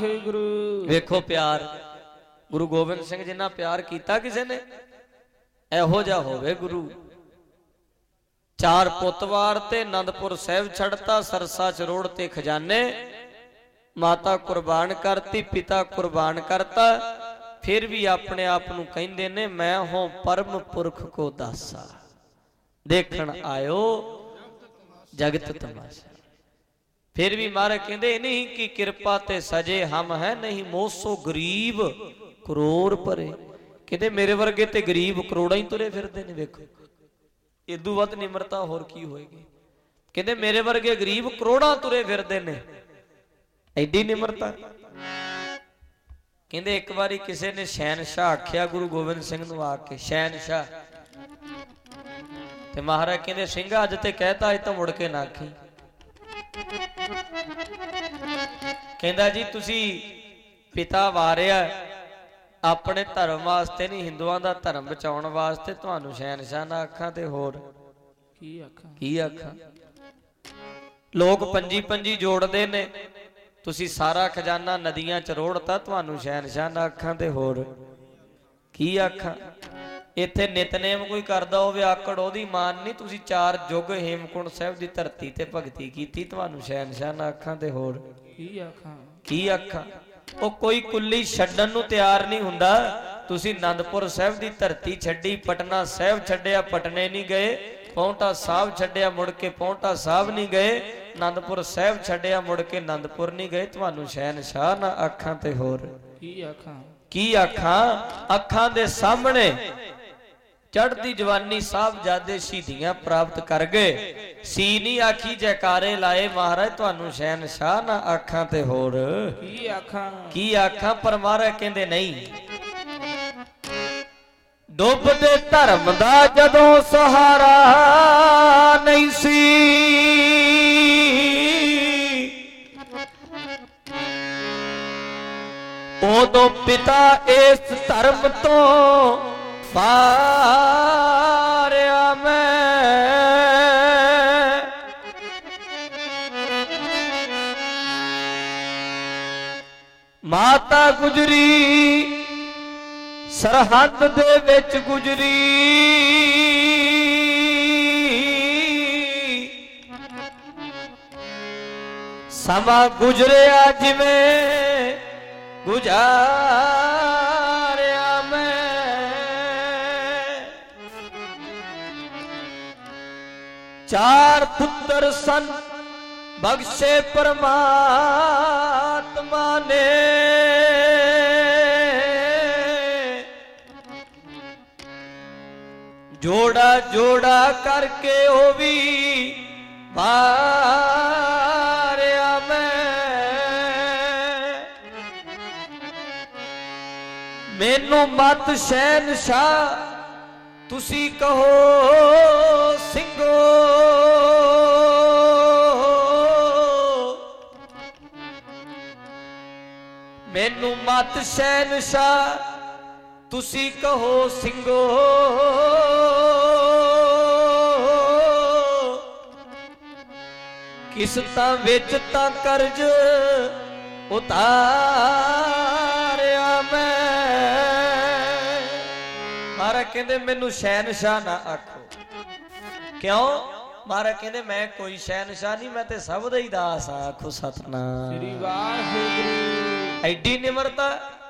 Speaker 2: ਵਾਹਿਗੁਰੂ।
Speaker 1: ਵੇਖੋ ਪਿਆਰ ਗੁਰੂ ਗੋਬਿੰਦ ਸਿੰਘ ਜਿੰਨਾ ਪਿਆਰ ਕੀਤਾ ਕਿਸੇ ਨੇ, ਇਹੋ ਜਿਹਾ ਹੋਵੇ ਗੁਰੂ। ਚਾਰ ਪੁੱਤ ਵਾਰ ਤੇ ਆਨੰਦਪੁਰ ਸਾਹਿਬ ਛੱਡਤਾ, ਸਰਸਾ ਚਰੋੜ ਤੇ ਖਜ਼ਾਨੇ, ਮਾਤਾ ਕੁਰਬਾਨ ਕਰਤੀ, ਪਿਤਾ ਕੁਰਬਾਨ ਕਰਤਾ, ਫਿਰ ਵੀ ਆਪਣੇ ਆਪ ਨੂੰ ਕਹਿੰਦੇ ਨੇ ਮੈਂ ਹਾਂ ਪਰਮ ਪੁਰਖ ਕੋ ਦਾਸਾ, ਦੇਖਣ ਆਇਓ ਜਗਤ ਤਮਾਸ਼ਾ। ਫਿਰ ਵੀ ਮਹਾਰਾਜ ਕਹਿੰਦੇ ਨਹੀਂ ਕਿ ਕਿਰਪਾ ਤੇ ਸਜੇ ਹਮ ਹੈ, ਨਹੀਂ ਮੋਸੋ ਗਰੀਬ ਕਰੋੜ ਭਰੇ। ਕਹਿੰਦੇ ਮੇਰੇ ਵਰਗੇ ਤੇ ਗਰੀਬ ਕਰੋੜਾਂ ਹੀ ਤੁਰੇ ਫਿਰਦੇ ਨੇ। ਵੇਖੋ ਇਦੂ ਵੱਧ ਨਿਮਰਤਾ ਹੋਰ ਕੀ ਹੋਏਗੀ। ਕਹਿੰਦੇ ਮੇਰੇ ਵਰਗੇ ਗਰੀਬ ਕਰੋੜਾਂ ਤੁਰੇ ਫਿਰਦੇ ਨੇ, ਐਡੀ ਨਿਮਰਤਾ। ਕਹਿੰਦੇ ਇੱਕ ਵਾਰੀ ਕਿਸੇ ਨੇ ਸ਼ਹਿਨशाह ਆਖਿਆ ਗੁਰੂ ਗੋਬਿੰਦ ਸਿੰਘ ਨੂੰ ਆ ਕੇ, ਸ਼ਹਿਨशाह, ਤੇ ਮਹਾਰਾਜ ਕਹਿੰਦੇ ਸਿੰਘਾ ਅੱਜ ਤੇ ਕਹਿਤਾ, ਅੱਜ ਤਾਂ ਮੁੜ ਕੇ ਨਾ ਆਖੀ। ਕਹਿੰਦਾ ਜੀ ਤੁਸੀਂ ਪਿਤਾ ਵਾਰਿਆ ਆਪਣੇ ਧਰਮ ਵਾਸਤੇ ਨਹੀਂ, ਹਿੰਦੂਆਂ ਦਾ ਧਰਮ ਬਚਾਉਣ ਵਾਸਤੇ, ਤੁਹਾਨੂੰ ਸ਼ਹਿਨशाह ਨਾ ਆਖਾਂ ਤੇ ਹੋਰ ਕੀ ਆਖਾਂ। ਲੋਕ ਪੰਜੀ ਪੰਜੀ ਜੋੜਦੇ ਨੇ, ਤੁਸੀਂ ਸਾਰਾ ਖਜ਼ਾਨਾ ਨਦੀਆਂ ਚ ਰੋੜਤਾ, ਤੁਹਾਨੂੰ ਸ਼ਹਿਨशाह ਨਾ ਆਖਾਂ ਤੇ ਹੋਰ ਕੀ ਆਖਾਂ। ਇੱਥੇ ਨਿਤਨੇਮ ਕੋਈ ਕਰਦਾ ਹੋਵੇ ਆਕੜ ਉਹਦੀ ਮਾਨ ਨਹੀਂ, ਤੁਸੀਂ 4 ਯੁੱਗ ਹੇਮਕੁੰਟ ਸਾਹਿਬ ਦੀ ਧਰਤੀ ਤੇ ਭਗਤੀ ਕੀਤੀ, ਤੁਹਾਨੂੰ ਸ਼ਹਿਨशाह ਨਾ ਆਖਾਂ ਤੇ ਹੋਰ ਕੀ ਆਖਾਂ। ਉਹ ਕੋਈ ਕੁੱਲੀ ਛੱਡਣ ਨੂੰ ਤਿਆਰ ਨਹੀਂ ਹੁੰਦਾ। ਤੁਸੀਂ ਆਨੰਦਪੁਰ ਸਾਹਿਬ ਦੀ ਧਰਤੀ ਛੱਡੀ, ਪਟਨਾ ਸਾਹਿਬ ਛੱਡਿਆ, ਪਟਨੇ ਨਹੀਂ ਗਏ, ਪੌਂਟਾ ਸਾਹਿਬ ਛੱਡਿਆ, ਮੁੜ ਕੇ ਪੌਂਟਾ ਸਾਹਿਬ ਨਹੀਂ ਗਏ, ਆਨੰਦਪੁਰ ਸਾਹਿਬ ਛੱਡਿਆ, ਮੁੜ ਕੇ ਆਨੰਦਪੁਰ ਨਹੀਂ ਗਏ, ਤੁਹਾਨੂੰ ਸ਼ਹਿਨशाह ਨਾ ਆਖਾਂ ਤੇ ਹੋਰ ਕੀ ਆਖਾਂ। ਅੱਖਾਂ ਦੇ ਸਾਹਮਣੇ ਚੜ੍ਹਦੀ ਜਵਾਨੀ ਸਾਹਿਬਜ਼ਾਦੇ ਸ਼ਹੀਦੀਆਂ ਪ੍ਰਾਪਤ ਕਰ ਗਏ, ਸੀ ਨਹੀਂ ਆਖੀ ਜੈਕਾਰੇ ਲਾਏ ਮਹਾਰਾਜ, ਤੁਹਾਨੂੰ ਸ਼ਹਿਨशाह ਨਾ ਆਖਾਂ ਤੇ ਹੋਰ ਕੀ ਆਖਾਂ। ਪਰ ਮਹਾਰਾਜ ਕਹਿੰਦੇ ਨਹੀਂ, ਡੁੱਬਦੇ ਧਰਮ ਦਾ ਜਦੋਂ ਸਹਾਰਾ ਨਹੀਂ ਸੀ, ਉਦੋਂ ਪਿਤਾ ਇਸ ਧਰਮ ਤੋਂ ਪਾਰਿਆ ਮੈਂ। ਮਾਤਾ ਗੁਜਰੀ ਸਰਹੱਦ ਦੇ ਵਿੱਚ ਗੁਜਰੀ, ਸਮਾਂ ਗੁਜਰਿਆ ਜਿਵੇਂ ਗੁਜ਼ਾਰਿਆ ਮੈਂ। ਚਾਰ ਪੁੱਤਰ ਸਨ ਬਖਸ਼ੇ ਪਰਮਾਤਮਾ ਨੇ, ਜੋੜਾ ਜੋੜਾ ਕਰਕੇ ਉਹ ਵੀ ਵਾਰਿਆ ਮੈਂ। ਮੈਨੂੰ ਮਤ ਸ਼ਹਿਨशाह ਤੁਸੀਂ ਕਹੋ ਸਿੰਘੋ, ਮੈਨੂੰ ਮਤ ਸ਼ਹਿਨशाह ਤੁਸੀਂ ਕਹੋ ਸਿੰਘੋ। ਕਿਸਤਾਂ ਵਿੱਚ ਤਾਂ ਕਰਜ਼ ਉਤਾਰਿਆ ਮੈਂ। ਮਹਾਰਾਜ ਕਹਿੰਦੇ ਮੈਨੂੰ ਸ਼ਹਿਨशाह ਨਾ ਆਖੋ। ਕਿਉਂ? ਮਹਾਰਾਜ ਕਹਿੰਦੇ ਮੈਂ ਕੋਈ ਸ਼ਹਿਨशाह ਨਹੀਂ, ਮੈਂ ਤੇ ਸਭ ਦਾ ਹੀ ਦਾਸ ਆ। ਆਖੋ ਸਤਨਾਮ ਸ੍ਰੀ ਵਾਹਿਗੁਰੂ। ਐਡੀ ਨਿਮਰਤਾ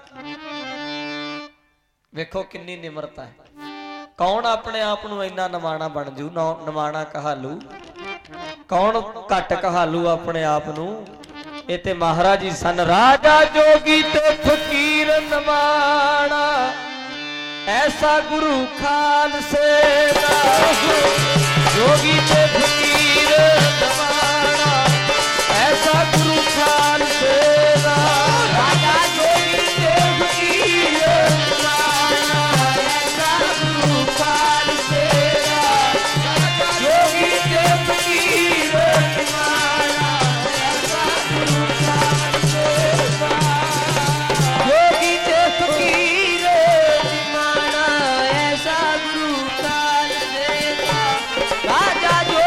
Speaker 1: ਵੇਖੋ, ਕਿੰਨੀ ਨਿਮਰਤਾ ਹੈ। ਕੌਣ ਆਪਣੇ ਆਪ ਨੂੰ ਇੰਨਾ ਨਿਮਾਣਾ ਬਣ ਜੂ, ਨਿਮਾਣਾ ਕਹਾਲੂ। ਕੌਣ ਘੱਟ ਕਹਾਲੂ ਆਪਣੇ ਆਪ ਨੂੰ। ਇਹ ਤੇ ਮਹਾਰਾਜ ਜੀ ਸਨ। ਰਾਜਾ ਜੋਗੀ ਤੇ ਫਕੀਰ ਨਿਮਾਣਾ, ਐਸਾ ਗੁਰੂ ਖਾਲਸੇ ਦਾ। ਜੋਗੀ ਤੇ ਫਕੀਰ ਨਿਮਾਣਾ, ਐਸਾ ਗੁਰੂ ਖਾਲਸੇ ਦਾ। ਰਾਜਾ ਜੋਗੀ ਤੇ ਫਕੀਰ ਨਿਮਾਣਾ, ਐਸਾ ਗੁਰੂ ਖਾਲਸੇ ਦਾ। ਜੋਗੀ ਤੇ ਫਕੀਰ ਨਿਮਾਣਾ, ਐਸਾ ਗੁਰੂ ਖਾਲਸੇ ਦਾ। ਜੋਗੀ ਤੇ ਫਕੀਰ ਨਿਮਾਣਾ, ਐਸਾ ਗੁਰੂ ਖਾਲਸੇ ਦਾ। ਰਾਜਾ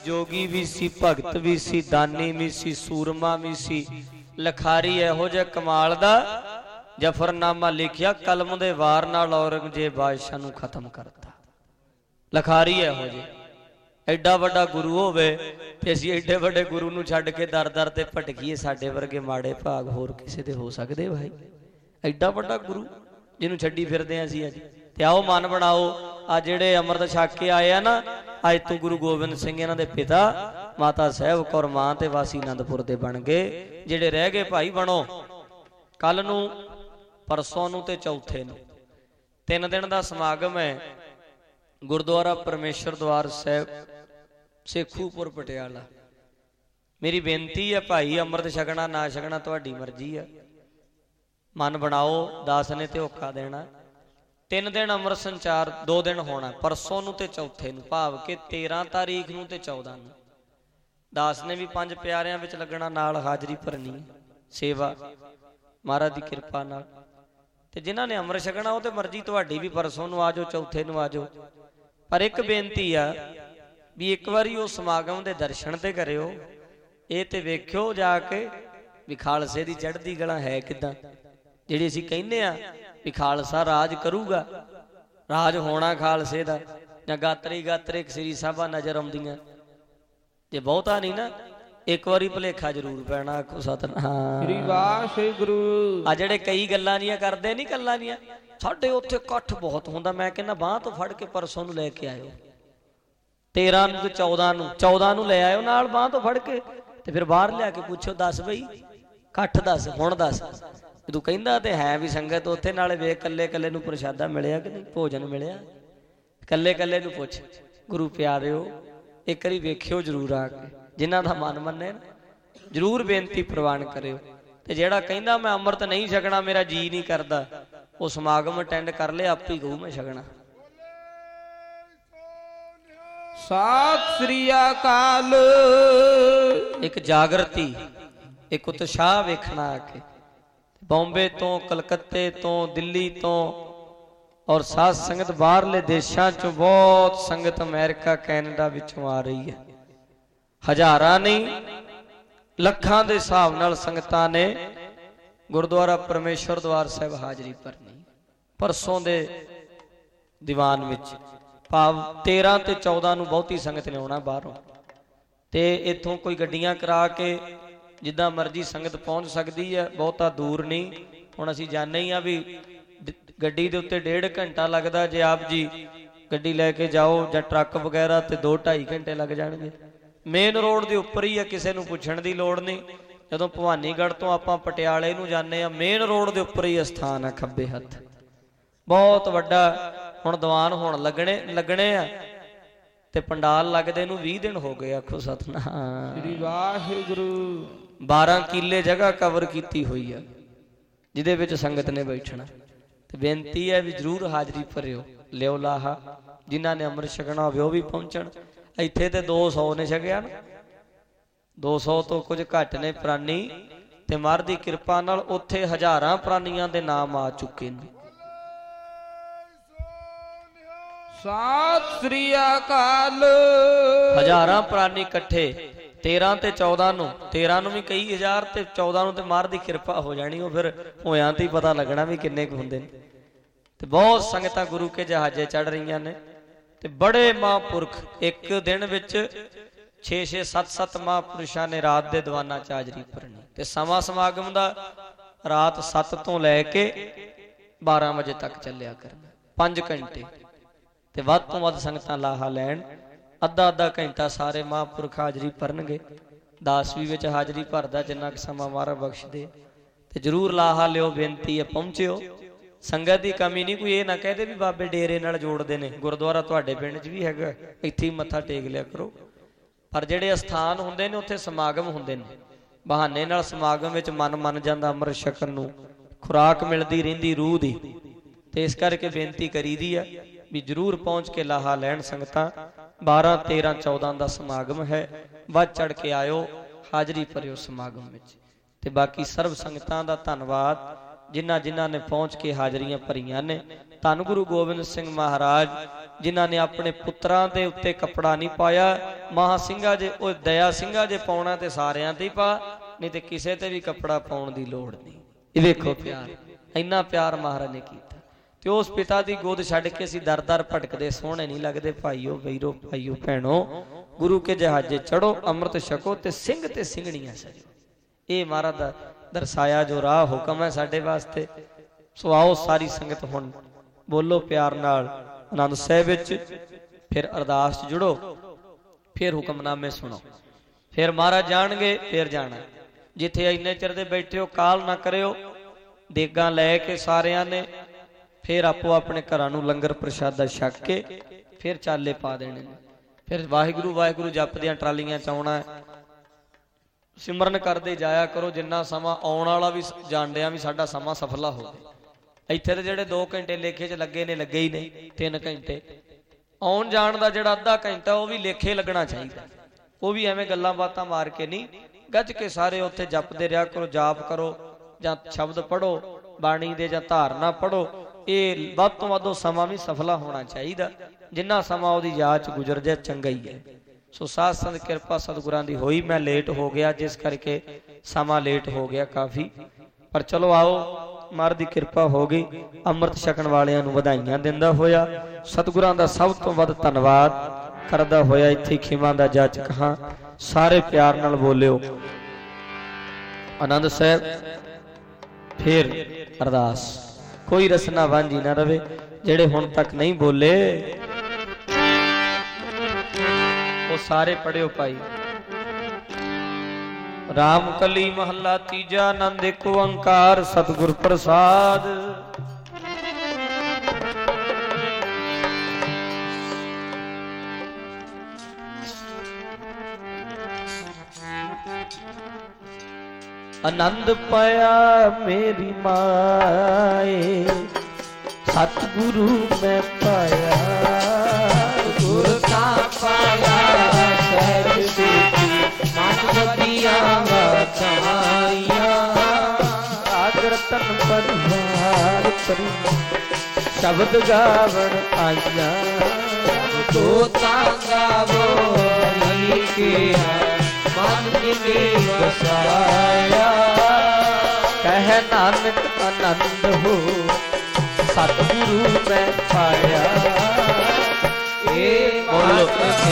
Speaker 1: जोगी भी सी, भगत भी सी, दानी भी सी, सूरमा भी सी। लखारी इहो जिहा कमाल दा जफरनामा लिखिया, कलम दे वार नाल औरंगजेब बादशाह नूं खत्म करता। लखारी इहो जिहा, एडा वड्डा गुरु होवे ते असीं एडे वड्डे गुरु नूं छड्ड के दर दर ते भटकीए, साडे वर्गे माड़े भाग होर किसे दे हो सकदे भाई? एडा वड्डा गुरु जिन्हों छड्डी फिरदे असीं अज। ते आओ मन बनाओ, आ जिहड़े अमृत छक के आए आ ना, अज तो गुरु गोबिंद सिंह इन्हां दे पिता, माता साहिब कौर मां ते वासी आनंदपुर दे बन गए। जिहड़े रह गए भाई बनो, कल नूं परसों नूं ते चौथे नूं 3 दिन दा समागम है गुरुद्वारा परमेश्वर द्वार साहिब सेखूपुर पटियाला। मेरी बेनती है भाई, अमृत छकना ना छकना तुहाडी मर्जी है, मन बनाओ। दास ने ते होका देना। 3 दिन अमृत संचार 2 दिन होना, परसों नूं ते चौथे नूं, भाव के 13 तारीख नूं ते 14 नूं। दास ने भी 5 प्यारिਆਂ ਵਿੱਚ लगना, नाल हाजरी भरनी, सेवा महाराज की कृपा नाल। ते जिन्हां ने अमृत छकना वो तो मर्जी तुहाडी भी, परसों नूं आ जाओ, चौथे नूं आ जाओ। पर एक बेनती आ भी एक बारी वो समागम के दर्शन ते करियो, ये ते वेख्यो जाके भी खालसे दी चढ़दी गला है किदां। जिहड़ी असीं कहने आ भी खालसा राज करूगा, राज होना खालसे दा, जां गातरे गातरे श्री साहबा नज़र आउंदियां, जे बहुता नहीं ना एक बारी भुलेखा जरूर पैना। आखो सतनाम
Speaker 2: श्री वाहिगुरू।
Speaker 1: आ जिहड़े कई गल्लां नहीं करदे, नहीं गल्लां नहीं, साडे उत्थे इकट्ठ बहुत हुंदा। मैं कहना बांह तो फड़ के परसों नूं लैके आयो, 13 नूं ते 14 नूं ले आयो नाल बांह तो फड़ के, ते फिर बाहर लिया के पूछो, दस बई इकट्ठ दस, हुण दस। तू कहंदा ते है भी संगत उत्थे, नाले वेख कल्ले कल्ले नूं प्रशादा मिलिया कि नहीं, भोजन मिलिया, कल्ले कल्ले नूं पुछ। गुरु प्यारिओ एक बारी वेखियो जरूर आके, जिन्हां दा मन मन्ने जरूर बेनती प्रवान करियो। ते जेड़ा कहंदा मैं अमृत नहीं छकना, मेरा जी नहीं करदा, वो समागम अटेंड कर ले, आप ही कहू मैं छकना।
Speaker 2: सत श्री अकाल।
Speaker 1: एक जागृति, एक उत्साह वेखना आके, बॉम्बे तो, कलकत्ते तो, दिल्ली तो, और साध संगत बाहरले देशों चों बहुत संगत अमेरिका कैनेडा विचों आ रही है। हजारां नहीं लखां दे हिसाब नाल संगतां ने गुरुद्वारा परमेश्वर द्वार साहिब हाजरी भरनी। परसों दे दीवान विच भाव 13 ते 14 नूं बहुती संगत ने आउणा बाहरों, ते इत्थों कोई गड्डियां करा के जिद्दां मर्जी संगत पहुंच सकदी है, बहुता दूर नहीं। हुण असीं जाणे ही आ भी गड्डी दे उत्ते 1.5 घंटा लगदा, जे आप जी गड्डी लैके जाओ जां ट्रक वगैरह ते 2-2.5 घंटे लग जाणगे। मेन रोड के उपर ही है, किसी को पुछण की लोड़ नहीं। जदों भवानीगढ़ तो आपां पटियाले नूं जाने आ, मेन रोड के उपर ही स्थान है, खब्बे हथ बहुत वड्डा। हुण दीवान होण लगने आ ते पंडाल लगदे नूं 20 दिन हो गए। आखो सतनाम
Speaker 2: श्री वाहिगुरू।
Speaker 1: 12 किले जगह कवर की हुई है, जिहदे विच संगत ने बैठना। ते बेनती है भी जरूर हाजरी भरियो, लियो लाहा। जिन्हां ने अमृत छकना होवे वो भी पहुंचण। इत्थे ते 200 ने छकिया ना, 200 तो कुछ घट ने प्राणी, ते महाराज दी कृपा नाल उत्थे हजारां प्राणियां दे नाम आ चुके ने।
Speaker 2: सत श्री अकाल।
Speaker 1: हजारां प्राणी इकट्ठे 13 ते 14 नूं, 13 नूं भी कई हजार ते 14 नूं ते महाराज दी कृपा हो जानी। वो फिर होयां ते पता लगना भी किन्ने क हुंदे ने। ते बहुत संगतां गुरु के जहाजे चढ़ रही ने, ते बड़े महापुरख एक दिन विच 6-6 7-7 महापुरुषां ने रात दे दीवानां च हाजरी भरनी। ते समा समागम दा रात 7 तो लैके 12 बजे तक चलिया करना, 5 घंटे। ते वध तो वध संगतां लाहा लैण, अद्धा घंटा सारे महापुरख हाजरी भरनगे। दास भी विच हाजरी भरदा जिन्ना क समा महाराज बख्श दे। ते जरूर लाहा लियो, बेनती है पहुंचियो। संगत की कमी नहीं, कोई ये ना कहते भी बाबे डेरे नाल जोड़ते हैं। गुरुद्वारा तुहाडे पिंड च भी हैगा, इत्थे मत्था टेक लिया करो। पर जिहड़े स्थान हुंदे ने उत्थे समागम हुंदे ने, बहाने नाल समागम विच मन मन जांदा, अमृत छकण नूं खुराक मिलदी रहिंदी रूह दी। ते इस करके बेनती करीदी है भी जरूर पहुंच के लाहा लैण संगतां। 12, 13, 14 का समागम है, वध चढ़ के आयो, हाजरी भरियो समागम विच। ते बाकी सर्व संगतां दा धन्नवाद। जिन्हां जिन्हां ने पहुँच के हाजरियां भरियां ने। धन गुरु गोबिंद सिंह महाराज जिन्हां ने अपने पुत्रां दे उत्ते कपड़ा नहीं पाया, महा सिंघा जे ओ दया सिंघा जे पाउणा ते सारियां ते पा, नहीं ते किसे ते भी कपड़ा पाउण दी लोड़ नहीं। ये देखो प्यार, इन्ना प्यार महाराज ने कीता। ते उस पिता दी गोद छड्ड के असीं दर दर भटकदे सोहणे नहीं लगदे। भाईओ वीरो भाईओ भैणो, गुरु के जहाजे चढ़ो, अमृत छको ते सिंह ते सिंघणियां सजो। ये महाराज दा दर्शाया जो राह हुक्म है साडे वास्ते। सो आओ सारी संगत हुण बोलो प्यार नाल आनंद साहिब विच, फिर अरदास च जुड़ो, फिर हुक्मनामे सुनो, फिर महाराज जाणगे, फिर जाना। जिथे इन्ने चिर दे बैठे हो काल ना करियो, देगां लैके सारियां ने फिर आपो अपने घरां नूं लंगर प्रशादा छक के फिर चाले पा देने ने। फिर वाहिगुरू वाहिगुरू जपदियां ट्रालियां च आउणा है। सिमरन करते जाया करो, जिन्ना समा आउण वाला भी जाणदियां भी साडा समा सफला हो गया। इत्थे ते जिहड़े 2 घंटे लेखे च लगे ने लगे ही नहीं, 3 घंटे आउण जाण दा जिहड़ा अद्धा घंटा वो भी लेखे लगना चाहिए। वो भी एवें गल्लां बातां मार के नहीं, गज के सारे उत्थे जपदे रहा करो, जाप करो जां शब्द पढ़ो बाणी दे जां धारना पढ़ो। ये वध तों वध समा भी सफला होना चाहिए। जिन्ना समा उहदी याद च गुजर जाए चंगा ही है। सो साध संगत किरपा सतगुरां दी होई। मैं लेट हो गया जिस करके समा लेट हो गया काफ़ी, पर चलो आओ महाराज दी किरपा हो गई। अमृत छकण वालियां नूं वधाइयां दिंदा होया, सतगुरां दा सब तो वध धन्नवाद करदा होया इत्थे खिमा दा जच कहां। सारे प्यार नाल बोलियो आनंद साहिब, फिर अरदास। कोई रसना वांझी ना रवे। जेड़े हुण तक नहीं बोले वो सारे पढ़ियो भाई। राम कली महला तीजा, आनंद एक ओंकार सतगुर प्रसाद। आनंद पाया मेरी माए, सतगुरु मैं पाया। गुर का पाया सहज सिद्धि, मन बदिया कमाइया। राग रतन परिवार परी, शब्द गावण आइया। तो गावो हरि के मन के बसाया। कह नानक आनंद हो सतगुरु मैं पाया। बोलो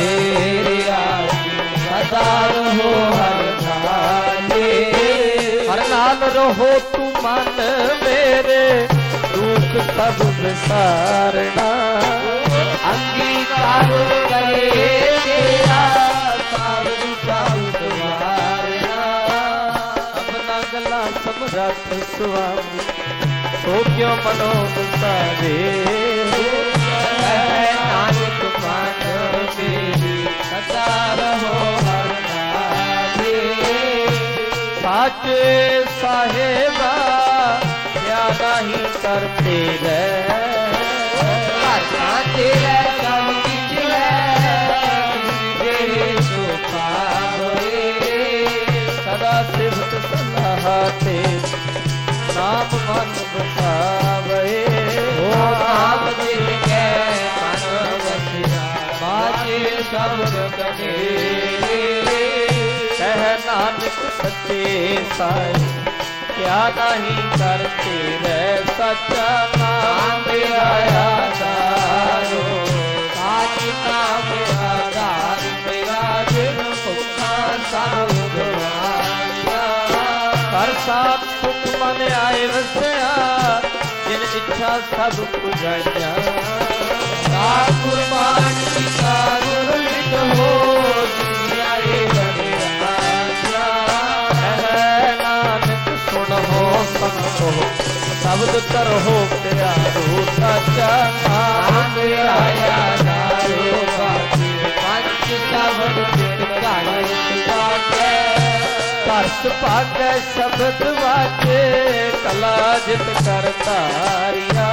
Speaker 1: सदा रहो हर नाले, हर नाल रहो तू मन मेरे। रूप सब विसारना, अंगीकार करे तेरा साधु साधु वारना। अपना गला समरथ स्वामी, सो क्यों मनो गुसारे। नानक मन मेरी, सदा रहो हर नाले। साचे साहेबा क्या नहीं करते रहे। साचे सब किछ है सो पावे। सदा सिफत सलाह ते नाम मन बसावे। ओ नाम जिन के मन बसिया, बाजे शब्द कहे। कह नानक सच्चे साई, क्या नहीं करते रह। सच्चा नाम आया सारो, साच नाम आधार मेरा। जिन भुखा सब गवाया, कर साथ सुख मन आए वसया। जिन इच्छा सब पुजाया, कुर्बान का गुरमित हो। दुनिया नानक सुन हो संतो, शब्द करो प्यारो। सच्चा नाम आया नारो, पंच शब्द तरस पाके शब्द वाचे। कला जित कर तारिया,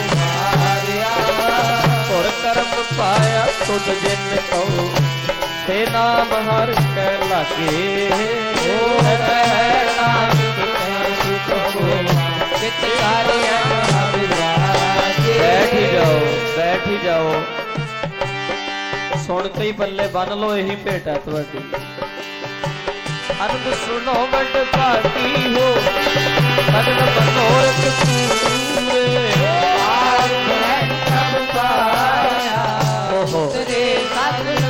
Speaker 1: और कर्म पाया तुझ जिन कहो। ਸੇ ਨਾਮ ਹਰ ਕੈ ਲਾਗੇ बैठ ही जाओ बैठ ही जाओ सुन के ही पल्ले बन लो यही भेट है तुहाडी अनंद सुनो वड भागी हो सगल मनोरथ पूरे सब पाया तेरे सगल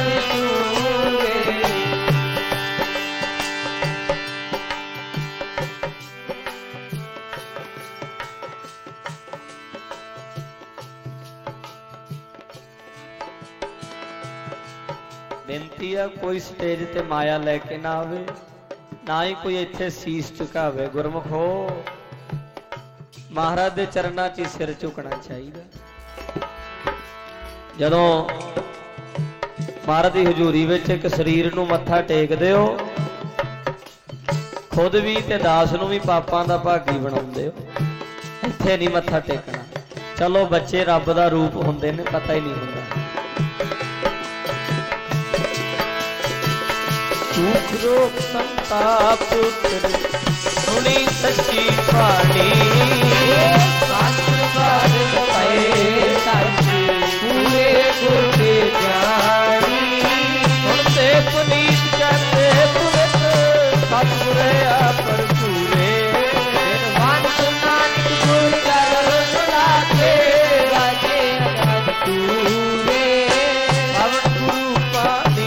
Speaker 1: बेनती है कोई स्टेज ते माया लैके ना आवे ना ही कोई इत्थे सीस झुकावे गुरमुखो महाराज दे चरना च सिर झुकना चाहिए जदों महाराज दी हजूरी विच एक शरीर नूं मत्था टेकदे हो खुद भी ते दास नूं भी पापां दा भागी बनाउंदे हो इत्थे नहीं मत्था टेकना चलो बच्चे रब दा रूप हुंदे ने पता ही नहीं हुंदा दुख रोग संताप सुनी सच्ची बाणी शास्त्र बाद पाए पूरे गुर के ज्ञानी सुनते पुनीत करते पुरत सतगुर पर पूरे मानस नानक गुर कर लागे राजे पूरे पवन गुरु पानी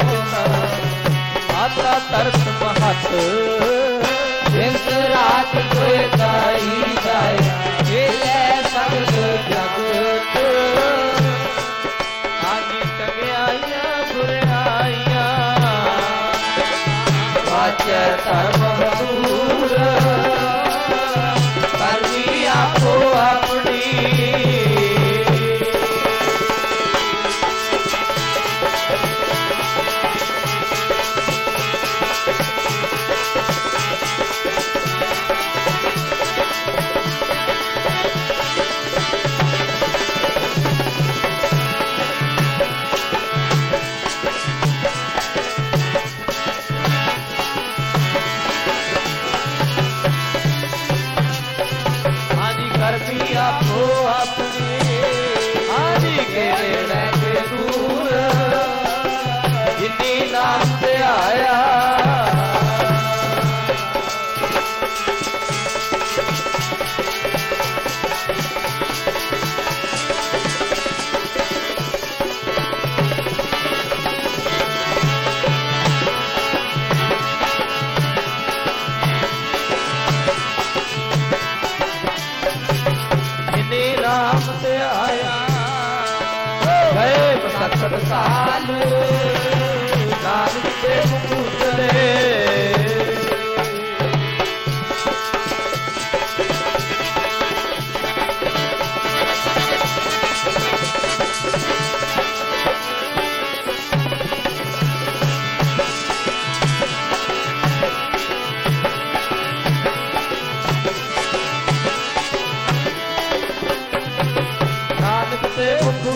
Speaker 1: माता तरस महत जिस रात कोई ताई जाया ये सगल जगत आगी टंगियाइया बुराइया वाचे धर्म दूर करनी आपो अपनी साल नानक से मुकुतरे नानक से मुकुतरे